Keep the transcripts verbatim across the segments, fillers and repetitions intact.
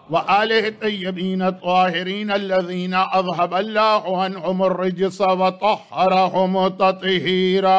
وآلہ الطیبین الطاہرین الذین اذہب اللہ عنہم الرجس وطہرہم تطہیرا۔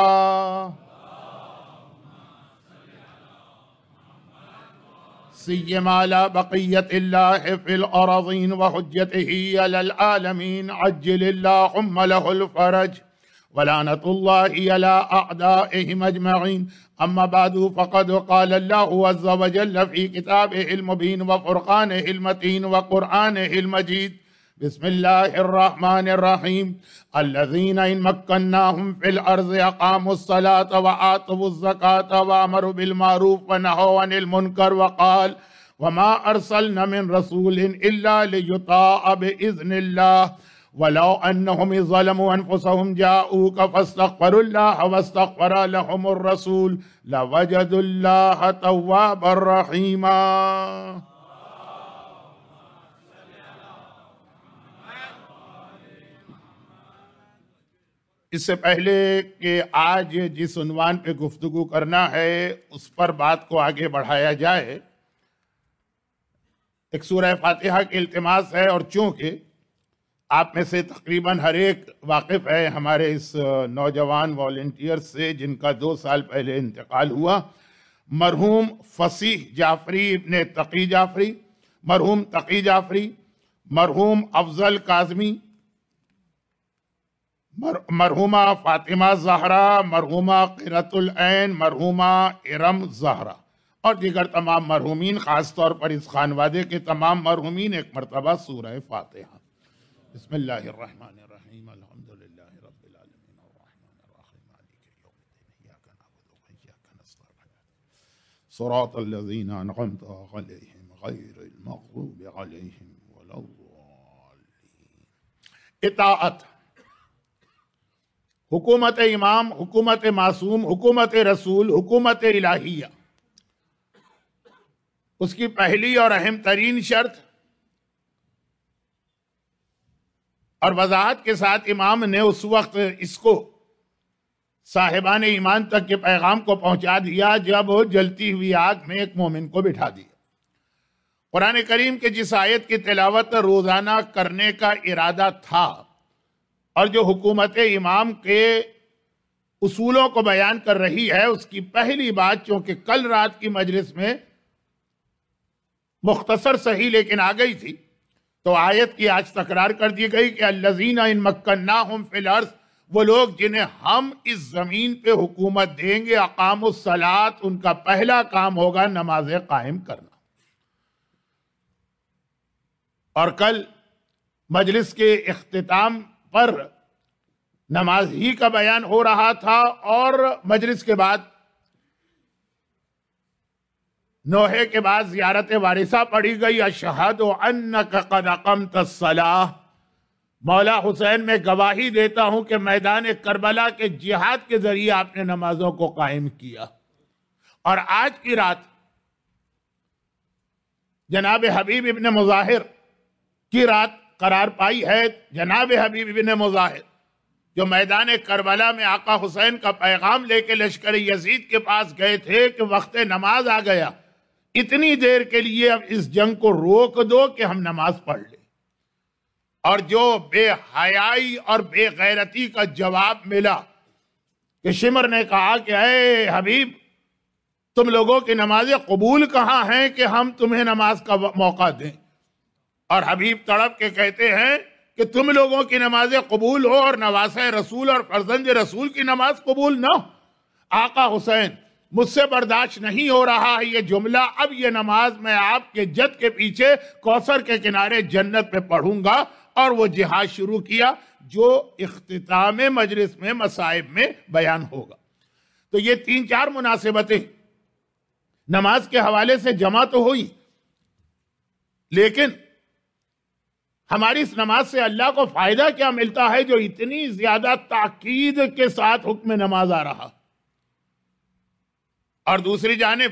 سیما لا بقیت اللہ فی الارضین وحجتہ علی العالمین عجل اللہم لہ الفرج ولعنت اللہ علی اعدائہم اجمعین۔ اما بعد فقد قال اللہ عز وجل فی کتابہ المبین وفرقانہ المتین وقرآنہ المجید۔ بسم اللہ الرحمن الرحیم۔ الذین ان مکناہم فی الارض اقاموا الصلاة وآتوا الزکاة وامروا بالمعروف ونہوا عن المنکر وقال وما ارسلنا من رسول الا لیطاع باذن اللہ ولو انہم ظلموا انفسهم جاؤوک فاستغفروا اللہ واستغفر لهم الرسول لوجدوا اللہ توابا رحیما۔ اس سے پہلے کہ آج جس عنوان پہ گفتگو کرنا ہے اس پر بات کو آگے بڑھایا جائے، ایک سورہ فاتحہ کی التماس ہے، اور چونکہ آپ میں سے تقریباً ہر ایک واقف ہے ہمارے اس نوجوان والنٹیئر سے جن کا دو سال پہلے انتقال ہوا، مرحوم فصیح جعفری ابن تقی جعفری، مرحوم تقی جعفری، مرحوم افضل کاظمی، مرحومہ فاطمہ زہرا، مرحومہ قرۃ العین، مرحومہ ارم زہرا اور دیگر تمام مرحومین، خاص طور پر اس خانوادے کے تمام مرحومین ایک مرتبہ سورہ فاتحہ۔ بسم اللہ الرحمن الرحیم۔ الحمدللہ رب العالمین الرحمن الرحیم مالک یوم الدین ایاک نعبد و ایاک نستعین صراط الذین انعمت علیہم غیر المغضوب علیہم ولا الضالین۔ اطاعت، حکومت امام، حکومت معصوم، حکومت رسول، حکومت الہیہ، اس کی پہلی اور اہم ترین شرط اور وضاحت کے ساتھ امام نے اس وقت اس کو صاحبان ایمان تک کے پیغام کو پہنچا دیا جب جلتی ہوئی آگ میں ایک مومن کو بٹھا دیا۔ قرآن کریم کے جس آیت کی تلاوت روزانہ کرنے کا ارادہ تھا اور جو حکومت امام کے اصولوں کو بیان کر رہی ہے، اس کی پہلی بات چونکہ کل رات کی مجلس میں مختصر صحیح لیکن آ گئی تھی، تو آیت کی آج تکرار کر دی گئی کہ الذین ان مکناہم فی الارض، وہ لوگ جنہیں ہم اس زمین پہ حکومت دیں گے، اقاموا الصلاۃ، ان کا پہلا کام ہوگا نماز قائم کرنا۔ اور کل مجلس کے اختتام پر نماز ہی کا بیان ہو رہا تھا، اور مجلس کے بعد نوحے کے بعد زیارت وارثہ پڑھی گئی، اشہد انک قد اقمت الصلاۃ، مولا حسین میں گواہی دیتا ہوں کہ میدان کربلا کے جہاد کے ذریعے آپ نے نمازوں کو قائم کیا۔ اور آج کی رات جناب حبیب ابن مظاہر کی رات قرار پائی ہے۔ جناب حبیب ابن مظاہر جو میدان کربلا میں آقا حسین کا پیغام لے کے لشکر یزید کے پاس گئے تھے کہ وقت نماز آ گیا، اتنی دیر کے لیے اب اس جنگ کو روک دو کہ ہم نماز پڑھ لیں۔ اور جو بے حیائی اور بے غیرتی کا جواب ملا کہ شمر نے کہا کہ اے حبیب، تم لوگوں کی نمازیں قبول کہاں ہیں کہ ہم تمہیں نماز کا موقع دیں؟ اور حبیب تڑپ کے کہتے ہیں کہ تم لوگوں کی نمازیں قبول ہو اور نواسہ رسول اور فرزند رسول کی نماز قبول نہ ہو۔ آقا حسین، مجھ سے برداشت نہیں ہو رہا ہے یہ جملہ، اب یہ نماز میں آپ کے جد کے پیچھے کوثر کے کنارے جنت پہ پڑھوں گا۔ اور وہ جہاد شروع کیا جو اختتام مجلس میں مصائب میں بیان ہوگا۔ تو یہ تین چار مناسبتیں نماز کے حوالے سے جمع تو ہوئی، لیکن ہماری اس نماز سے اللہ کو فائدہ کیا ملتا ہے جو اتنی زیادہ تاکید کے ساتھ حکم نماز آ رہا؟ اور دوسری جانب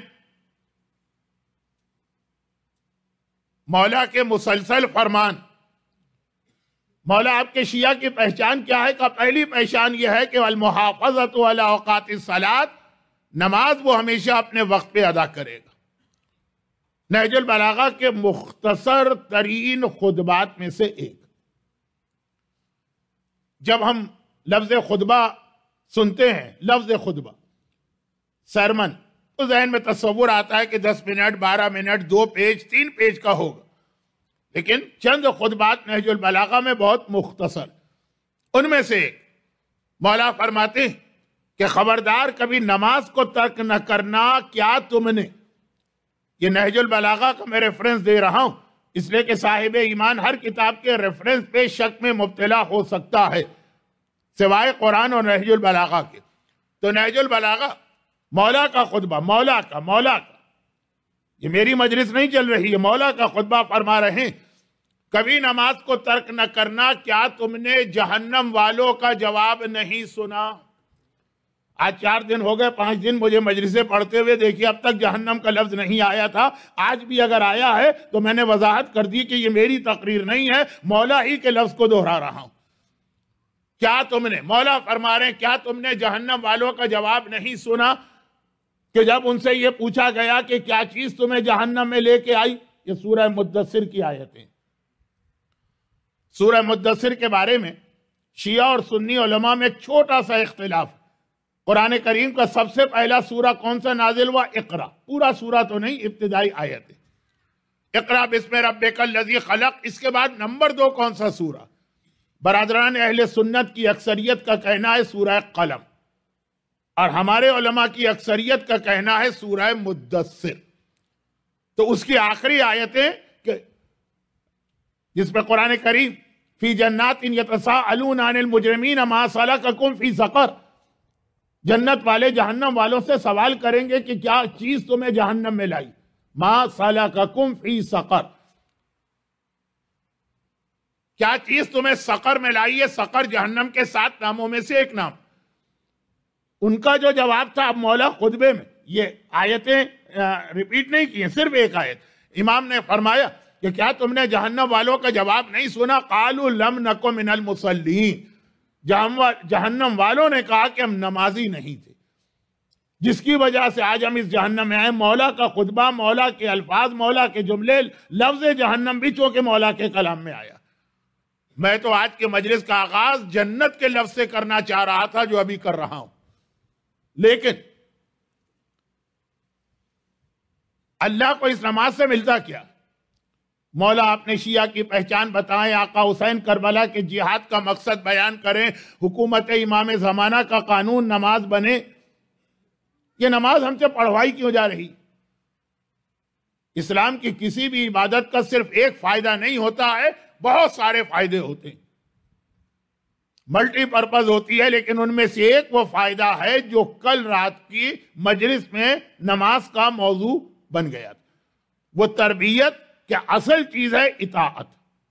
مولا کے مسلسل فرمان، مولا آپ کے شیعہ کی پہچان کیا ہے؟ کہ پہلی پہچان یہ ہے کہ المحافظۃ علی اوقات الصلاۃ، نماز وہ ہمیشہ اپنے وقت پہ ادا کرے گا۔ نہج البلاغہ کے مختصر ترین خطبات میں سے ایک. جب ہم لفظ خطبہ سنتے ہیں، لفظ خطبہ سرمن، تو ذہن میں تصور آتا ہے کہ دس منٹ بارہ منٹ دو پیج تین پیج کا ہوگا، لیکن چند خطبات نہج البلاغہ میں بہت مختصر. ان میں سے ایک مولا فرماتے ہیں کہ خبردار کبھی نماز کو ترک نہ کرنا، کیا تم نے، یہ نہج البلاغہ کا میں ریفرنس دے رہا ہوں اس لیے کہ صاحب ایمان ہر کتاب کے ریفرنس پہ شک میں مبتلا ہو سکتا ہے سوائے قرآن اور نہج البلاغہ کے. تو نہج البلاغہ مولا کا خطبہ، مولا کا مولا کا یہ میری مجلس نہیں چل رہی ہے، مولا کا خطبہ فرما رہے ہیں کبھی نماز کو ترک نہ کرنا، کیا تم نے جہنم والوں کا جواب نہیں سنا. آج چار دن ہو گئے، پانچ دن مجھے مجلسیں پڑھتے ہوئے دیکھیے، اب تک جہنم کا لفظ نہیں آیا تھا. آج بھی اگر آیا ہے تو میں نے وضاحت کر دی کہ یہ میری تقریر نہیں ہے، مولا ہی کے لفظ کو دہرا رہا ہوں. کیا تم نے، مولا فرما رہے ہیں کیا تم نے جہنم والوں کا جواب نہیں سنا کہ جب ان سے یہ پوچھا گیا کہ کیا چیز تمہیں جہنم میں لے کے آئی. یہ سورہ مدثر کی آیتیں. سورہ مدثر کے بارے میں شیعہ اور سنی علماء میں ایک چھوٹا سا اختلاف. قرآن کریم کا سب سے پہلا سورہ کون سا نازل ہوا؟ اقرا. پورا سورہ تو نہیں، ابتدائی آیت ہے. اقرا بسم ربک الذی خلق. اس کے بعد نمبر دو کون سا سورہ؟ برادران اہل سنت کی اکثریت کا کہنا ہے سورہ قلم، اور ہمارے علماء کی اکثریت کا کہنا ہے سورہ مدثر. تو اس کی آخری آیتیں کہ جس پہ قرآن کریم فی جنات یتساءلون عن المجرمین ما سلککم فی سقر، جنت والے جہنم والوں سے سوال کریں گے کہ کیا چیز تمہیں جہنم میں لائی. ما سلککم فی سقر، کیا چیز تمہیں سقر میں لائی ہے. سقر جہنم کے سات ناموں میں سے ایک نام. ان کا جو جواب تھا اب مولا خطبے میں یہ آیتیں ریپیٹ نہیں کی ہیں، صرف ایک آیت. امام نے فرمایا کہ کیا تم نے جہنم والوں کا جواب نہیں سنا؟ قالوا لم نک من المصلین. جہنم والوں نے کہا کہ ہم نمازی نہیں تھے، جس کی وجہ سے آج ہم اس جہنم میں آئے. مولا کا خطبہ، مولا کے الفاظ، مولا کے جملے، لفظ جہنم بھی چونکہ مولا کے کلام میں آیا. میں تو آج کے مجلس کا آغاز جنت کے لفظ سے کرنا چاہ رہا تھا جو ابھی کر رہا ہوں، لیکن اللہ کو اس نماز سے ملتا کیا؟ مولا اپنے شیعہ کی پہچان بتائیں، آقا حسین کربلا کے جہاد کا مقصد بیان کریں، حکومت امام زمانہ کا قانون نماز بنے. یہ نماز ہم سے پڑھوائی کیوں جا رہی؟ اسلام کی کسی بھی عبادت کا صرف ایک فائدہ نہیں ہوتا ہے، بہت سارے فائدے ہوتے ہیں، ملٹی پرپز ہوتی ہے، لیکن ان میں سے ایک وہ فائدہ ہے جو کل رات کی مجلس میں نماز کا موضوع بن گیا تھا. وہ تربیت کہ اصل چیز ہے اطاعت.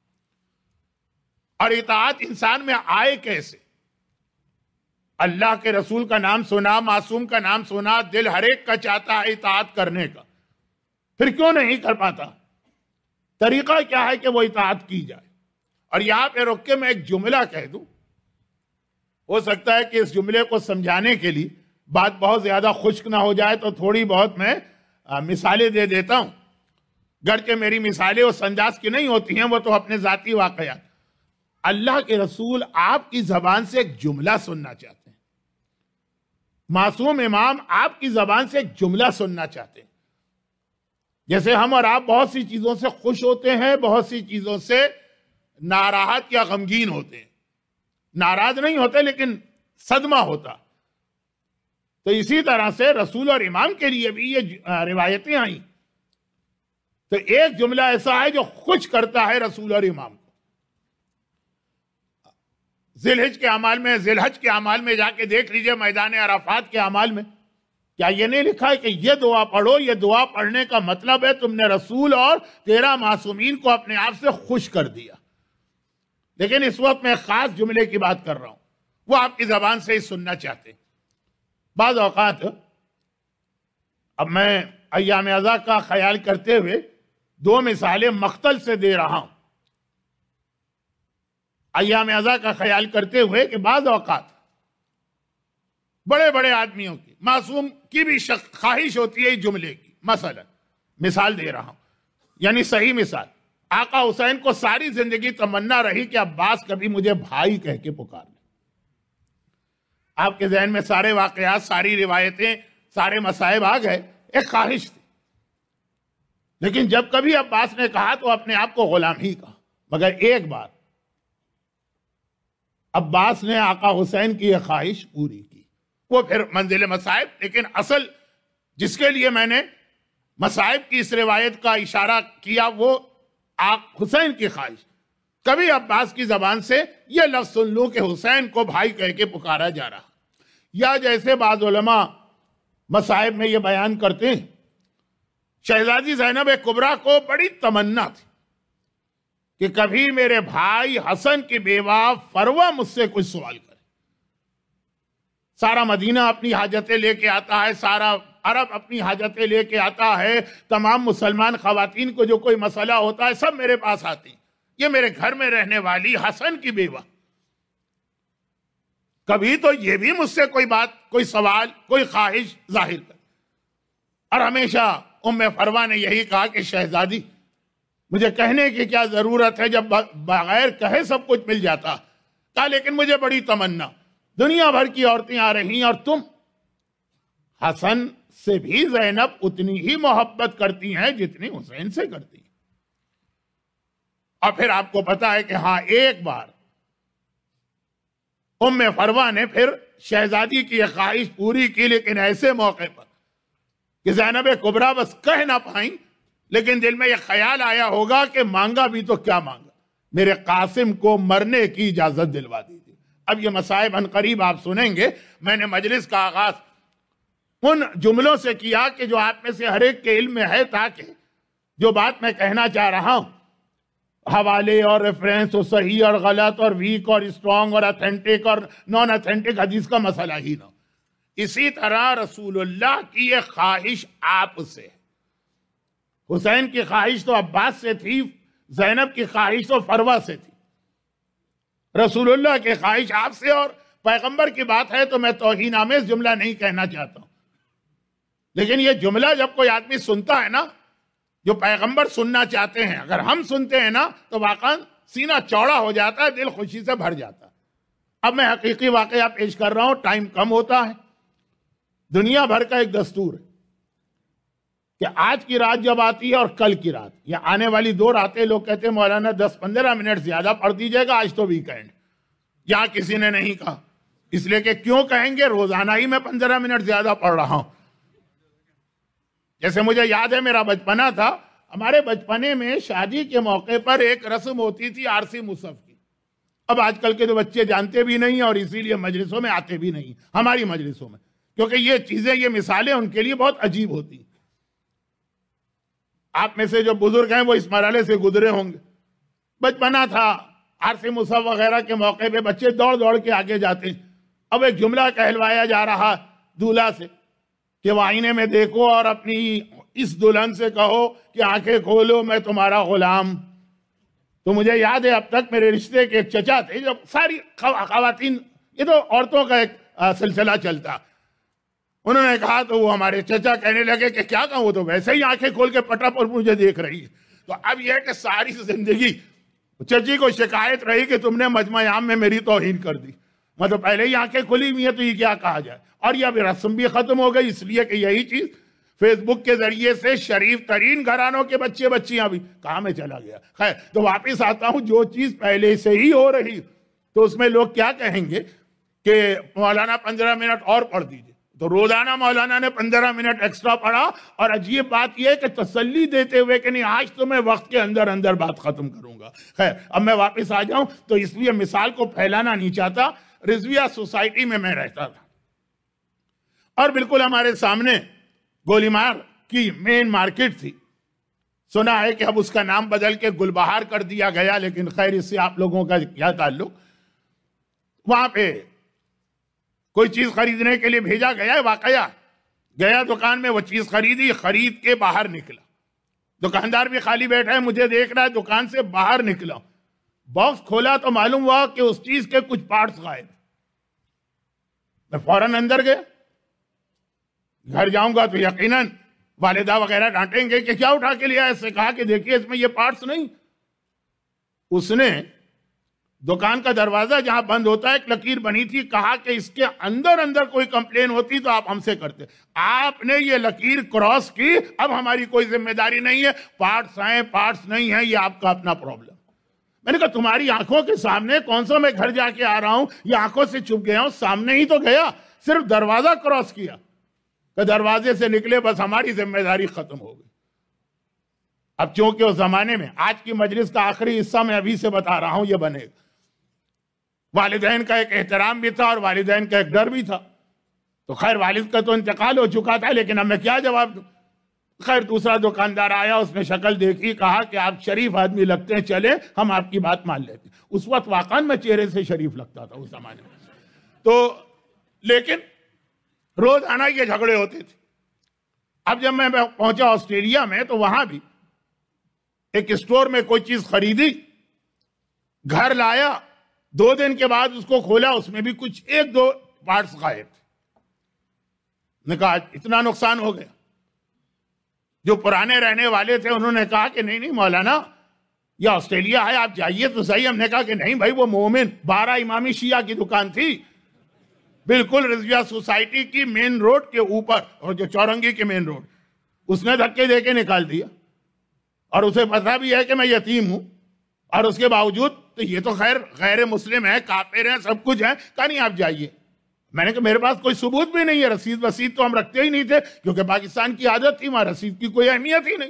اور اطاعت انسان میں آئے کیسے؟ اللہ کے رسول کا نام سنا، معصوم کا نام سنا، دل ہر ایک کا چاہتا ہے اطاعت کرنے کا، پھر کیوں نہیں کر پاتا؟ طریقہ کیا ہے کہ وہ اطاعت کی جائے؟ اور یہاں پہ رک کے میں ایک جملہ کہہ دوں، ہو سکتا ہے کہ اس جملے کو سمجھانے کے لیے بات بہت زیادہ خشک نہ ہو جائے، تو تھوڑی بہت میں مثالیں دے دیتا ہوں. گرچہ میری مثالیں اس انداز کی نہیں ہوتی ہیں، وہ تو اپنے ذاتی واقعات. اللہ کے رسول آپ کی زبان سے ایک جملہ سننا چاہتے ہیں، معصوم امام آپ کی زبان سے ایک جملہ سننا چاہتے ہیں. جیسے ہم اور آپ بہت سی چیزوں سے خوش ہوتے ہیں، بہت سی چیزوں سے ناراحت یا غمگین ہوتے ہیں. ناراض نہیں ہوتے لیکن صدمہ ہوتا. تو اسی طرح سے رسول اور امام کے لیے بھی یہ روایتیں آئیں. تو ایک جملہ ایسا ہے جو خوش کرتا ہے رسول اور امام کو. ذی الحج کے اعمال میں ذی الحج کے اعمال میں جا کے دیکھ لیجئے، میدان عرفات کے اعمال میں کیا یہ نہیں لکھا ہے کہ یہ دعا پڑھو؟ یہ دعا پڑھنے کا مطلب ہے تم نے رسول اور تیرہ معصومین کو اپنے آپ سے خوش کر دیا. لیکن اس وقت میں خاص جملے کی بات کر رہا ہوں، وہ آپ کی زبان سے ہی سننا چاہتے ہیں. بعض اوقات اب میں ایام ازا کا خیال کرتے ہوئے دو مثالیں مقتل سے دے رہا ہوں. ایام ازا کا خیال کرتے ہوئے کہ بعض اوقات بڑے بڑے آدمیوں کی، معصوم کی بھی خواہش ہوتی ہے اس جملے کی. مثلا مثال دے رہا ہوں، یعنی صحیح مثال، آقا حسین کو ساری زندگی تمنا رہی کہ عباس کبھی مجھے بھائی کہہ کے پکار لے۔ آپ کے ذہن میں سارے واقعات، ساری روایتیں، سارے مصائب آ گئے، ایک خواہش تھی، لیکن جب کبھی عباس نے کہا تو اپنے آپ کو غلام ہی کہا۔ مگر ایک بار عباس نے آقا حسین کی یہ خواہش پوری کی، وہ پھر منزل مصائب، لیکن اصل جس کے لیے میں نے مصائب کی اس روایت کا اشارہ کیا وہ آقا حسین کی خواہش۔ کبھی عباس کی زبان سے یہ لفظ سن لوں کہ حسین کو بھائی کہہ کے پکارا جا رہا، یا جیسے بعض علماء مصائب میں یہ بیان کرتے ہیں، شہزادی زینب کبریٰ کو بڑی تمنا تھی کہ کبھی میرے بھائی حسن کی بیوہ فروہ مجھ سے کچھ سوال کرے۔ سارا مدینہ اپنی حاجتیں لے کے آتا ہے، سارا عرب اپنی حاجتیں لے کے آتا ہے، تمام مسلمان خواتین کو جو کوئی مسئلہ ہوتا ہے سب میرے پاس آتی ہیں، یہ میرے گھر میں رہنے والی حسن کی بیوہ کبھی تو یہ بھی مجھ سے کوئی بات، کوئی سوال، کوئی خواہش ظاہر کرے۔ اور ہمیشہ ام فروہ نے یہی کہا کہ شہزادی مجھے کہنے کی کیا ضرورت ہے، جب بغیر کہے سب کچھ مل جاتا۔ کہا لیکن مجھے بڑی تمنا، دنیا بھر کی عورتیں آ رہی ہیں اور تم حسن سے بھی زینب اتنی ہی محبت کرتی ہیں جتنی حسین سے کرتی ہیں۔ اور پھر آپ کو پتا ہے کہ ہاں ایک بار ام فروہ نے پھر شہزادی کی یہ خواہش پوری کی، لیکن ایسے موقع پر کہ زینب کبریٰ بس کہہ نہ پائیں، لیکن دل میں یہ خیال آیا ہوگا کہ مانگا بھی تو کیا مانگا، میرے قاسم کو مرنے کی اجازت دلوا دیجیے۔ اب یہ مصائب ان قریب آپ سنیں گے۔ میں نے مجلس کا آغاز ان جملوں سے کیا کہ جو آپ میں سے ہر ایک کے علم میں ہے، تاکہ جو بات میں کہنا چاہ رہا ہوں حوالے اور ریفرنس اور صحیح اور غلط اور ویک اور اسٹرانگ اور اتھینٹک اور نان اتھینٹک حدیث کا مسئلہ ہی نہ۔ اسی طرح رسول اللہ کی یہ خواہش آپ سے، حسین کی خواہش تو عباس سے تھی، زینب کی خواہش تو فروہ سے تھی، رسول اللہ کی خواہش آپ سے، اور پیغمبر کی بات ہے تو میں توہین آمیز جملہ نہیں کہنا چاہتا ہوں، لیکن یہ جملہ جب کوئی آدمی سنتا ہے نا جو پیغمبر سننا چاہتے ہیں، اگر ہم سنتے ہیں نا تو واقعا سینہ چوڑا ہو جاتا ہے، دل خوشی سے بھر جاتا ہے۔ اب میں حقیقی واقعہ پیش کر رہا ہوں، ٹائم کم ہوتا ہے۔ دنیا بھر کا ایک دستور ہے کہ آج کی رات جب آتی ہے اور کل کی رات یا آنے والی دو راتیں، لوگ کہتے ہیں مولانا دس پندرہ منٹ زیادہ پڑھ دیجیے گا، آج تو ویکینڈ، یہاں کسی نے نہیں کہا، اس لیے کہ کیوں کہیں گے، روزانہ ہی میں پندرہ منٹ زیادہ پڑھ رہا ہوں۔ جیسے مجھے یاد ہے میرا بچپنا تھا، ہمارے بچپنے میں شادی کے موقع پر ایک رسم ہوتی تھی عارسی مصحف کی۔ اب آج کل کے تو بچے جانتے بھی نہیں اور اسی لیے مجلسوں میں آتے بھی نہیں، ہماری مجلسوں میں، کیونکہ یہ چیزیں، یہ مثالیں ان کے لیے بہت عجیب ہوتی ہیں۔ آپ میں سے جو بزرگ ہیں وہ اس مرحلے سے گزرے ہوں گے۔ بچپنا تھا، عارسی مصحف وغیرہ کے موقع پہ بچے دوڑ دوڑ کے آگے جاتے ہیں۔ اب ایک جملہ کہلوایا جا رہا دولہا سے کہ وہ آئینے میں دیکھو اور اپنی اس دلہن سے کہو کہ آنکھیں کھولو میں تمہارا غلام۔ تو مجھے یاد ہے اب تک میرے رشتے کے ایک چچا تھے، جو ساری خواتین، یہ تو عورتوں کا ایک سلسلہ چلتا، انہوں نے کہا تو وہ ہمارے چچا کہنے لگے کہ کیا کہوں، وہ تو ویسے ہی آنکھیں کھول کے پٹا پر مجھے دیکھ رہی ہے۔ تو اب یہ کہ ساری زندگی چچی کو شکایت رہی کہ تم نے مجمع عام میں میری توہین کر دی، مطلب پہلے ہی آنکھیں کھلی ہوئی ہیں تو یہ کیا کہا جائے۔ اور یہ اب رسم بھی ختم ہو گئی، اس لیے کہ یہی چیز فیس بک کے ذریعے سے شریف ترین گھرانوں کے بچے بچیاں بھی، کہاں میں چلا گیا، خیر تو واپس آتا ہوں، جو چیز پہلے سے ہی ہو رہی تو اس میں لوگ کیا کہیں گے کہ مولانا پندرہ منٹ اور پڑھ دیجئے، تو روزانہ مولانا نے پندرہ منٹ ایکسٹرا پڑھا، اور عجیب بات یہ کہ تسلی دیتے ہوئے کہ نہیں آج تو میں وقت کے اندر اندر بات ختم کروں گا۔ خیر اب میں واپس آ جاؤں تو اس لیے مثال کو پھیلانا نہیں چاہتا۔ رضویہ سوسائٹی میں میں رہتا تھا اور بالکل ہمارے سامنے گولی مار کی مین مارکیٹ تھی۔ سنا ہے کہ اب اس کا نام بدل کے گل بہار کر دیا گیا، لیکن خیر اس سے آپ لوگوں کا کیا تعلق۔ وہاں پہ کوئی چیز خریدنے کے لیے بھیجا گیا ہے، واقعہ گیا دکان میں، وہ چیز خریدی، خرید کے باہر نکلا، دکاندار بھی خالی بیٹھا ہے، مجھے دیکھ رہا ہے، دکان سے باہر نکلا، باکس کھولا تو معلوم ہوا کہ اس چیز کے کچھ پارٹس غائب۔ میں فوراً اندر گیا، گھر جاؤں گا تو یقیناً والدہ وغیرہ ڈانٹیں گے کہ کیا اٹھا کے لیا؟ اس سے کہا کہ دیکھیے اس میں یہ پارٹس نہیں. اس نے دکان کا دروازہ جہاں بند ہوتا ہے ایک لکیر بنی تھی, کہا کہ اس کے اندر اندر کوئی کمپلین ہوتی تو آپ ہم سے کرتے. آپ نے یہ لکیر کراس کی, اب ہماری کوئی ذمہ داری نہیں ہے. پارٹس ہیں پارٹس نہیں ہیں یہ آپ کا اپنا پرابلم. میں نے کہا تمہاری آنکھوں کے سامنے کون سا میں گھر جا کے آ رہا ہوں یہ آنکھوں سے چھپ گیا ہوں؟ سامنے ہی تو گیا, صرف دروازہ کراس کیا کہ دروازے سے نکلے, بس ہماری ذمہ داری ختم ہو گئی. اب چونکہ اس زمانے میں, آج کی مجلس کا آخری حصہ میں ابھی سے بتا رہا ہوں, یہ بنے گا. والدین کا ایک احترام بھی تھا اور والدین کا ایک ڈر بھی تھا. تو خیر والد کا تو انتقال ہو چکا تھا, لیکن اب میں کیا جواب دوں. خیر دوسرا دکاندار آیا, اس نے شکل دیکھی, کہا کہ آپ شریف آدمی لگتے ہیں, چلے ہم آپ کی بات مان لیتے ہیں. اس وقت واقعا میں چہرے سے شریف لگتا تھا اس زمانے میں. تو لیکن روزانہ یہ جھگڑے ہوتے تھے. اب جب میں پہنچا آسٹریلیا میں تو وہاں بھی ایک اسٹور میں کوئی چیز خریدی, گھر لایا, دو دن کے بعد اس کو کھولا, اس میں بھی کچھ ایک دو پارٹس غائب تھے. نے کہا اتنا نقصان ہو گیا. جو پرانے رہنے والے تھے انہوں نے کہا کہ نہیں نہیں مولانا یہ آسٹریلیا ہے, آپ جائیے تو صحیح. ہم نے کہا کہ نہیں بھائی, وہ مومن بارہ امامی شیعہ کی دکان تھی, بالکل رضویہ سوسائٹی کی مین روڈ کے اوپر, اور جو چورنگی کے مین روڈ, اس نے دھکے دے کے نکال دیا. اور اسے پتا بھی ہے کہ میں یتیم ہوں, اور اس کے باوجود تو یہ تو خیر غیر مسلم ہے, کافر ہیں, سب کچھ ہے. کہا نہیں آپ جائیے. میں نے کہا میرے پاس کوئی ثبوت بھی نہیں ہے, رسید وسید تو ہم رکھتے ہی نہیں تھے, کیونکہ پاکستان کی عادت تھی, وہاں رسید کی کوئی اہمیت ہی نہیں.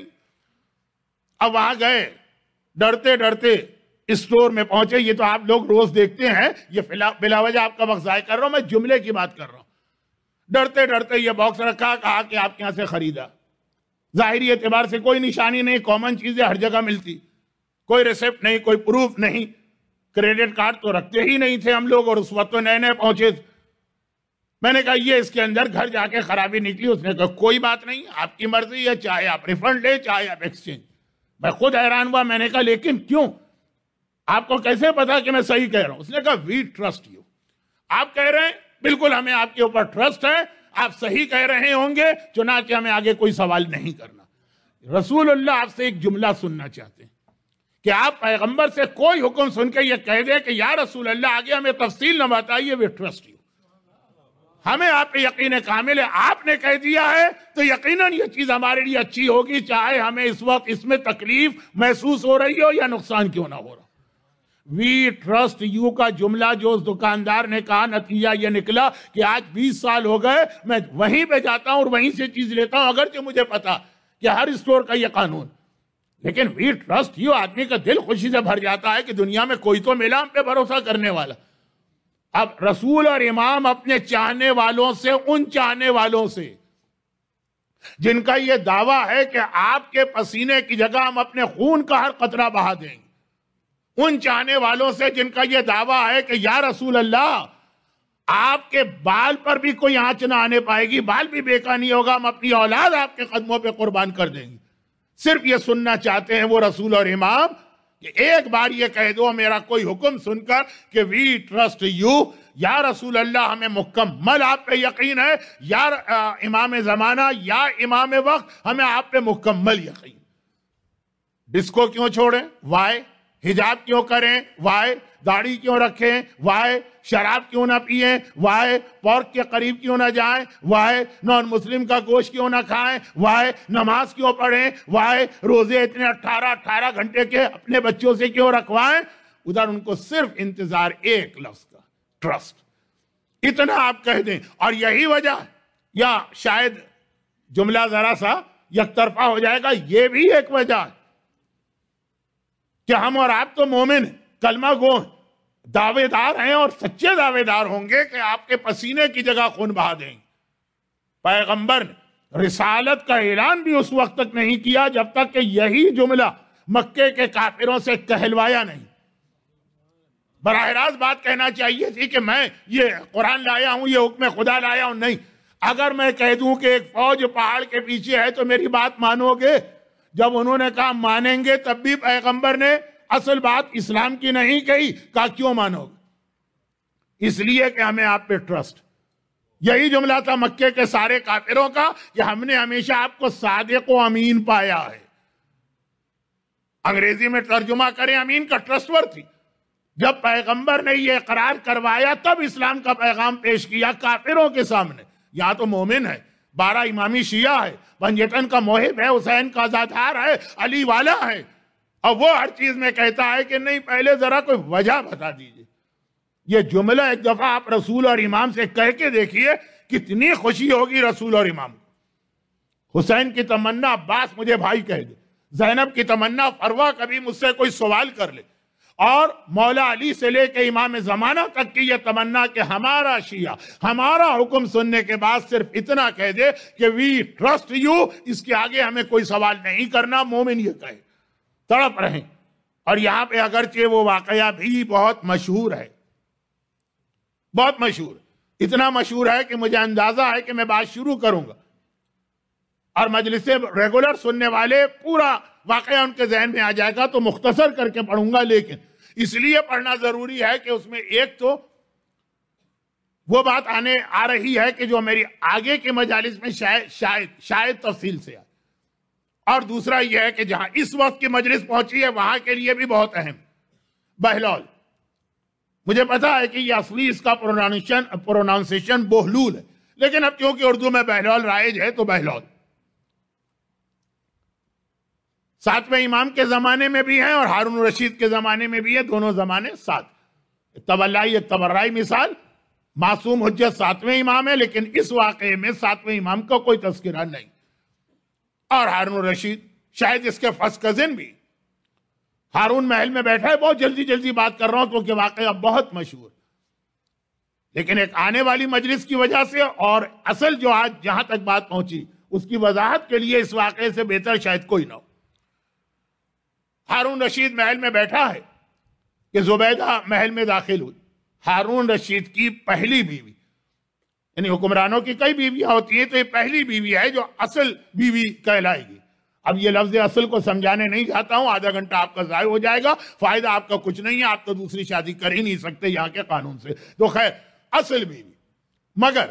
اب وہاں گئے, ڈرتے ڈرتے اسٹور میں پہنچے. یہ تو آپ لوگ روز دیکھتے ہیں, یہ بلا وجہ آپ کا وقت ضائع کر رہا ہوں, میں جملے کی بات کر رہا ہوں. ڈرتے ڈرتے یہ باکس رکھا, کہا کہ آپ کے یہاں سے خریدا. ظاہری اعتبار سے کوئی نشانی نہیں, کامن چیزیں ہر جگہ ملتی, کوئی ریسپٹ نہیں, کوئی پروف نہیں. کریڈٹ کارڈ تو رکھتے ہی نہیں تھے ہم لوگ, اور اس وقت تو نئے نئے پہنچے تھے. میں نے کہا یہ اس کے اندر گھر جا کے خرابی نکلی. اس نے کہا کوئی بات نہیں, آپ کی مرضی ہے, چاہے آپ ریفنڈ لیں چاہے آپ ایکسچینج. میں خود حیران ہوا. میں نے کہا لیکن کیوں, آپ کو کیسے پتا کہ میں صحیح کہہ رہا ہوں؟ اس نے کہا وی ٹرسٹ یو. آپ کہہ رہے ہیں بالکل ہمیں آپ کے اوپر ٹرسٹ ہے, آپ صحیح کہہ رہے ہوں گے, چنانچہ ہمیں آگے کوئی سوال نہیں کرنا. رسول اللہ آپ سے ایک جملہ سننا چاہتے ہیں کہ آپ پیغمبر سے کوئی حکم سن کے یہ کہہ دیں کہ یا رسول اللہ آگے ہمیں تفصیل نہ بتائیے, وی ٹرسٹ یو. ہمیں آپ پہ یقین کامل ہے, آپ نے کہہ دیا ہے تو یقیناً یہ چیز ہمارے لیے اچھی ہوگی, چاہے ہمیں اس وقت اس میں تکلیف محسوس ہو رہی ہو یا نقصان کیوں نہ ہو رہا. وی ٹرسٹ یو کا جملہ جو اس دکاندار نے کہا, نتیجہ یہ نکلا کہ آج بیس سال ہو گئے میں وہیں پہ جاتا ہوں اور وہیں سے چیز لیتا ہوں, اگرچہ مجھے پتا کہ ہر اسٹور کا یہ قانون, لیکن وی ٹرسٹ یو آدمی کا دل خوشی سے بھر جاتا ہے کہ دنیا میں کوئی تو ملا ہم پہ بھروسہ کرنے والا. اب رسول اور امام اپنے چاہنے والوں سے, ان چاہنے والوں سے جن کا یہ دعویٰ ہے کہ آپ کے پسینے کی جگہ ہم اپنے خون کا ہر قطرہ بہا دیں گے, ان چاہنے والوں سے جن کا یہ دعویٰ ہے کہ یا رسول اللہ آپ کے بال پر بھی کوئی آنچ نہ آنے پائے گی, بال بھی بیکا نہیں ہوگا, ہم اپنی اولاد آپ کے قدموں پہ قربان کر دیں گے. صرف یہ سننا چاہتے ہیں وہ رسول اور امام کہ ایک بار یہ کہہ دو میرا کوئی حکم سن کر کہ وی ٹرسٹ یو, یا رسول اللہ ہمیں مکمل آپ پہ یقین ہے, یا امام زمانہ یا امام وقت ہمیں آپ پہ مکمل یقین. ڈسکو کیوں چھوڑیں, وائے. حجاب کیوں کریں, وائے. داڑھی کیوں رکھیں, وائے. شراب کیوں نہ پیئیں, وائے. پورک کے قریب کیوں نہ جائیں, وائے. نان مسلم کا گوشت کیوں نہ کھائیں, وائے. نماز کیوں پڑھیں, وائے. روزے اتنے اٹھارہ اٹھارہ گھنٹے کے اپنے بچوں سے کیوں رکھوائیں. ادھر ان کو صرف انتظار ایک لفظ کا, ٹرسٹ. اتنا آپ کہہ دیں, اور یہی وجہ, یا شاید جملہ ذرا سا یک طرفہ ہو جائے گا, یہ بھی ایک وجہ ہے کہ ہم اور آپ تو مومن ہیں, کلمہ گو ہیں, دعوے دار ہیں, اور سچے دعوے دار ہوں گے کہ آپ کے پسینے کی جگہ خون بہا دیں گے. پیغمبر نے رسالت کا اعلان بھی اس وقت تک نہیں کیا جب تک کہ یہی جملہ مکے کے کافروں سے کہلوایا نہیں. براہ راست بات کہنا چاہیے تھی کہ میں یہ قرآن لایا ہوں, یہ حکم خدا لایا ہوں, نہیں. اگر میں کہہ دوں کہ ایک فوج پہاڑ کے پیچھے ہے تو میری بات مانو گے؟ جب انہوں نے کہا مانیں گے, تب بھی پیغمبر نے اصل بات اسلام کی نہیں کہی. کہا کیوں مانو گے؟ اس لیے کہ ہمیں آپ پہ ٹرسٹ. یہی جملہ تھا مکے کے سارے کافروں کا کہ ہم نے ہمیشہ آپ کو صادق و امین پایا ہے. انگریزی میں ترجمہ کریں امین کا ٹرسٹ تھی. جب پیغمبر نے یہ اقرار کروایا تب اسلام کا پیغام پیش کیا کافروں کے سامنے. یہاں تو مومن ہے, بارہ امامی شیعہ ہے, بنجٹن کا محب ہے, حسین کا ازادار ہے, علی والا ہے, اور وہ ہر چیز میں کہتا ہے کہ نہیں پہلے ذرا کوئی وجہ بتا دیجئے. یہ جملہ ایک دفعہ آپ رسول اور امام سے کہہ کے دیکھیے کتنی خوشی ہوگی رسول اور امام کو. حسین کی تمنا عباس مجھے بھائی کہہ دے, زینب کی تمنا فروہ کبھی مجھ سے کوئی سوال کر لے, اور مولا علی سے لے کے امام زمانہ تک کی یہ تمنا کہ ہمارا شیعہ ہمارا حکم سننے کے بعد صرف اتنا کہہ دے کہ وی ٹرسٹ یو, اس کے آگے ہمیں کوئی سوال نہیں کرنا. مومن یہ کہے, تڑپ رہیں. اور یہاں پہ اگرچہ وہ واقعہ بھی بہت مشہور ہے, بہت مشہور, اتنا مشہور ہے کہ مجھے اندازہ ہے کہ میں بات شروع کروں گا اور مجلس ریگولر سننے والے پورا واقعہ ان کے ذہن میں آ جائے گا, تو مختصر کر کے پڑھوں گا. لیکن اس لیے پڑھنا ضروری ہے کہ اس میں ایک تو وہ بات آنے آ رہی ہے کہ جو میری آگے کے مجالس میں شاید شاید شاید تفصیل سے آئے, اور دوسرا یہ ہے کہ جہاں اس وقت کی مجلس پہنچی ہے وہاں کے لیے بھی بہت اہم. بہلول, مجھے پتا ہے کہ یہ اصلی اس کا پروناؤنسیشن پروناؤنسیشن بہلول ہے, لیکن اب کیونکہ اردو میں بہلول رائج ہے تو بہلول. ساتویں امام کے زمانے میں بھی ہیں اور ہارون رشید کے زمانے میں بھی ہے, دونوں زمانے ساتھ. تبلائی ایک تبرائی مثال, معصوم حجت ساتویں امام ہے, لیکن اس واقعے میں ساتویں امام کا کوئی تذکرہ نہیں, اور ہارون رشید شاید اس کے فرسٹ کزن بھی. ہارون محل میں بیٹھا ہے, بہت جلدی جلدی بات کر رہا ہوں کیونکہ واقعہ بہت مشہور, لیکن ایک آنے والی مجلس کی وجہ سے اور اصل جو آج جہاں تک بات پہنچی اس کی وضاحت کے لیے اس واقعے سے بہتر شاید کوئی نہ ہو. ہارون رشید محل میں بیٹھا ہے کہ زبیدہ محل میں داخل ہوئی. ہارون رشید کی پہلی بیوی, یعنی حکمرانوں کی کئی بیویاں ہوتی ہیں, تو یہ پہلی بیوی ہے جو اصل بیوی کہلائے گی. اب یہ لفظ اصل کو سمجھانے نہیں چاہتا ہوں, آدھا گھنٹہ آپ کا ضائع ہو جائے گا, فائدہ آپ کا کچھ نہیں ہے, آپ تو دوسری شادی کر ہی نہیں سکتے یہاں کے قانون سے. تو خیر, اصل بیوی. مگر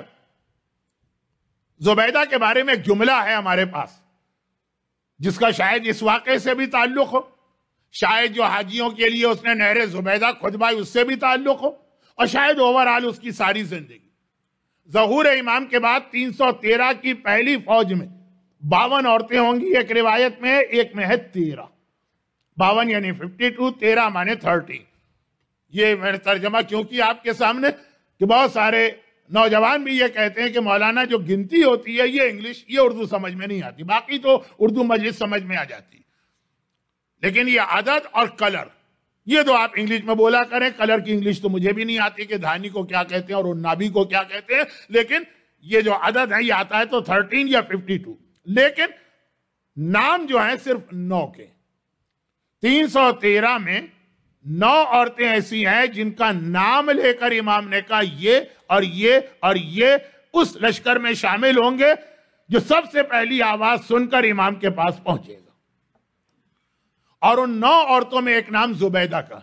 زبیدہ کے بارے میں ایک جملہ ہے ہمارے پاس جس کا شاید اس واقعے سے بھی تعلق ہو, شاید جو حاجیوں کے لیے اس نے نہر زبیدہ کھدوائی اس سے بھی تعلق ہو, اور شاید اوورآل اس کی ساری زندگی. ظہور امام کے بعد تین سو تیرہ کی پہلی فوج میں باون عورتیں ہوں گی, ایک روایت میں ایک میں ہے تیرہ. باون یعنی ففٹی ٹو, تیرہ مانے تھرٹی. یہ میں نے ترجمہ کیوں کیا آپ کے سامنے کہ بہت سارے نوجوان بھی یہ کہتے ہیں کہ مولانا جو گنتی ہوتی ہے یہ انگلش, یہ اردو سمجھ میں نہیں آتی, باقی تو اردو مجلس سمجھ میں آ جاتی, لیکن یہ عدد اور کلر یہ تو آپ انگلش میں بولا کریں. کلر کی انگلش تو مجھے بھی نہیں آتی کہ دھانی کو کیا کہتے ہیں اور نابی کو کیا کہتے ہیں, لیکن یہ جو عدد ہے یہ آتا ہے تو تھرٹین یا ففٹی ٹو. لیکن نام جو ہیں صرف نو کے. تین سو تیرہ میں نو عورتیں ایسی ہیں جن کا نام لے کر امام نے کہا یہ اور یہ اور یہ اس لشکر میں شامل ہوں گے جو سب سے پہلی آواز سن کر امام کے پاس پہنچے گا. اور ان نو عورتوں میں ایک نام زبیدہ کا,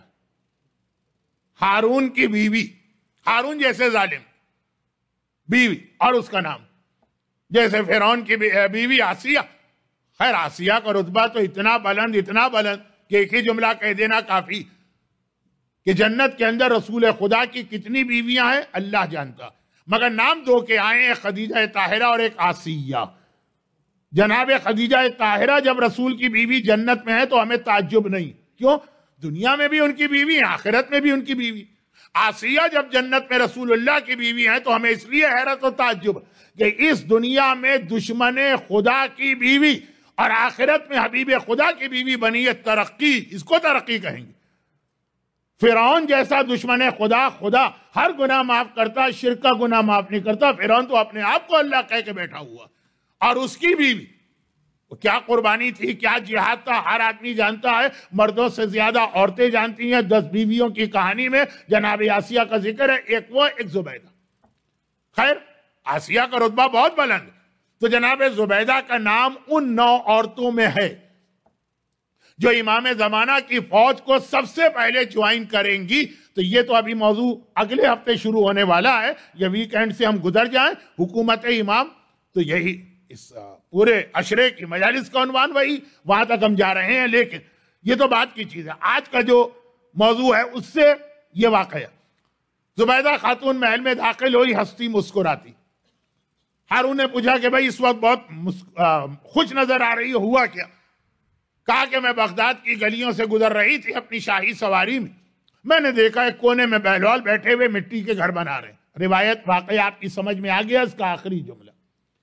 ہارون کی بیوی, ہارون جیسے ظالم بیوی, اور اس کا نام جیسے فرعون کی بیوی آسیہ. خیر آسیہ کا رتبہ تو اتنا بلند اتنا بلند کہ ایک ہی جملہ کہہ دینا کافی کہ جنت کے اندر رسول خدا کی کتنی بیویاں ہیں اللہ جانتا, مگر نام دو کے آئے, ایک خدیجہ طاہرہ اور ایک آسیہ. جناب خدیجہ طاہرہ جب رسول کی بیوی جنت میں ہے تو ہمیں تعجب نہیں, کیوں؟ دنیا میں بھی ان کی بیوی ہیں, آخرت میں بھی ان کی بیوی. آسیہ جب جنت میں رسول اللہ کی بیوی ہیں تو ہمیں اس لیے حیرت و تعجب کہ اس دنیا میں دشمن خدا کی بیوی اور آخرت میں حبیب خدا کی بیوی بنی ہے. ترقی, اس کو ترقی کہیں گے. فرعون جیسا دشمن خدا, خدا ہر گناہ معاف کرتا, شرک کا گناہ معاف نہیں کرتا. فرعون تو اپنے آپ کو اللہ کہہ کے بیٹھا ہوا, اور اس کی بیوی کیا قربانی تھی, کیا جہاد تھا, ہر آدمی جانتا ہے. مردوں سے زیادہ عورتیں جانتی ہیں. دس بیویوں کی کہانی میں جناب آسیہ کا ذکر ہے, ایک وہ ایک زبیدہ. خیر آسیہ کا رتبہ بہت بلند, تو جناب زبیدہ کا نام ان نو عورتوں میں ہے جو امام زمانہ کی فوج کو سب سے پہلے جوائن کریں گی. تو یہ تو ابھی موضوع اگلے ہفتے شروع ہونے والا ہے، یہ ویکینڈ سے ہم گزر جائیں. حکومت امام تو یہی اس پورے عشرے کی مجالس کا عنوان وہی، وہاں تک ہم جا رہے ہیں. لیکن یہ تو بات کی چیز ہے. آج کا جو موضوع ہے اس سے یہ واقعہ، زبیدہ خاتون محل میں داخل ہوئی، ہستی مسکراتی. ہارون نے پوچھا کہ بھائی اس وقت بہت خوش نظر آ رہی ہے، ہوا کیا؟ کہا کہ میں بغداد کی گلیوں سے گزر رہی تھی اپنی شاہی سواری میں، میں نے دیکھا ایک کونے میں بہلول بیٹھے ہوئے مٹی کے گھر بنا رہے ہیں. روایت واقعی آپ کی سمجھ میں آ گیا. اس کا آخری جملہ،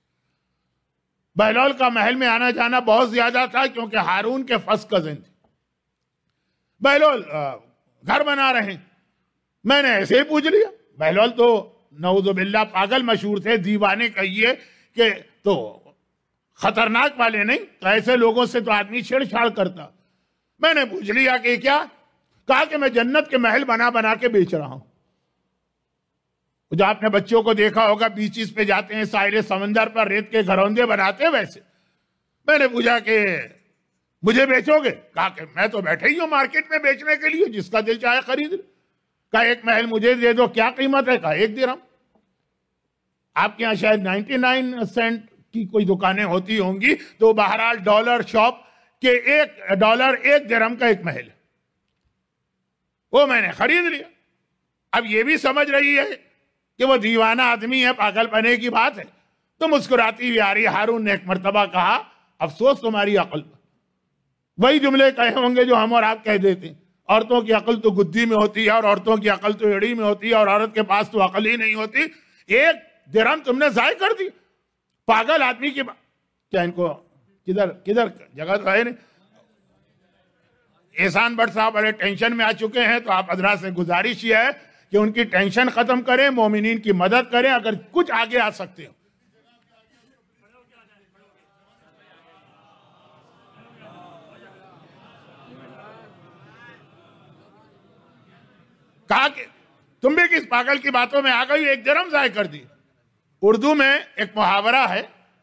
بہلول کا محل میں آنا جانا بہت زیادہ تھا کیونکہ ہارون کے فرسٹ کزن تھے. بہلول گھر بنا رہے ہیں. میں نے ایسے ہی پوچھ لیا. بہلول تو نعوذ باللہ پاگل مشہور تھے، دیوانے کہیے کہ تو خطرناک والے نہیں، تو ایسے لوگوں سے تو آدمی چھیڑ چھاڑ کرتا. میں نے پوچھ لیا کہ کیا؟ کہا کہ میں جنت کے محل بنا بنا کے بیچ رہا ہوں. جو آپ نے بچوں کو دیکھا ہوگا بیچز پہ جاتے ہیں، ساحل سمندر پر ریت کے گھروندے بناتے ہیں ویسے. میں نے پوچھا کہ مجھے بیچو گے؟ کہا کہ میں تو بیٹھے ہی ہوں مارکیٹ میں بیچنے کے لیے، جس کا دل چاہے خرید لے. کہا ایک محل مجھے دے دو. کیا قیمت ہے؟ کہا ایک درہم. آپ کے یہاں شاید نائنٹی نائن سینٹ کی کوئی دکانیں ہوتی ہوں گی، تو بہرحال ڈالر شاپ کے ایک ڈالر ایک درہم کا ایک محل ہے. وہ میں نے خرید لیا. اب یہ بھی سمجھ رہی ہے کہ وہ دیوانہ آدمی ہے، پاگل پنے کی بات ہے، تو مسکراتی ہوئی آ رہی. ہارون نے ایک مرتبہ کہا افسوس تمہاری عقل پر. وہی جملے کہے ہوں گے جو ہم اور آپ کہہ دیتے ہیں. عورتوں کی عقل تو گدی میں ہوتی ہے، اور عورتوں کی عقل تو ایڑی میں ہوتی ہے، اور عورت کے پاس تو عقل ہی نہیں ہوتی. ایک درہم تم نے ضائع کر دی. پاگل آدمی کی بات. کیا ان کو کدھر کدھر جگہ تو ہے نہیں. احسان بٹ صاحب بڑے ٹینشن میں آ چکے ہیں، تو آپ حضرات سے گزارش یہ ہے کہ ان کی ٹینشن ختم کریں، مومنین کی مدد کریں اگر کچھ آگے آ سکتے ہو. کہا کہ تم بھی کس پاگل کی باتوں میں آ گئی، ایک درہم ضائع کر دی. اردو میں ایک محاورہ ہے،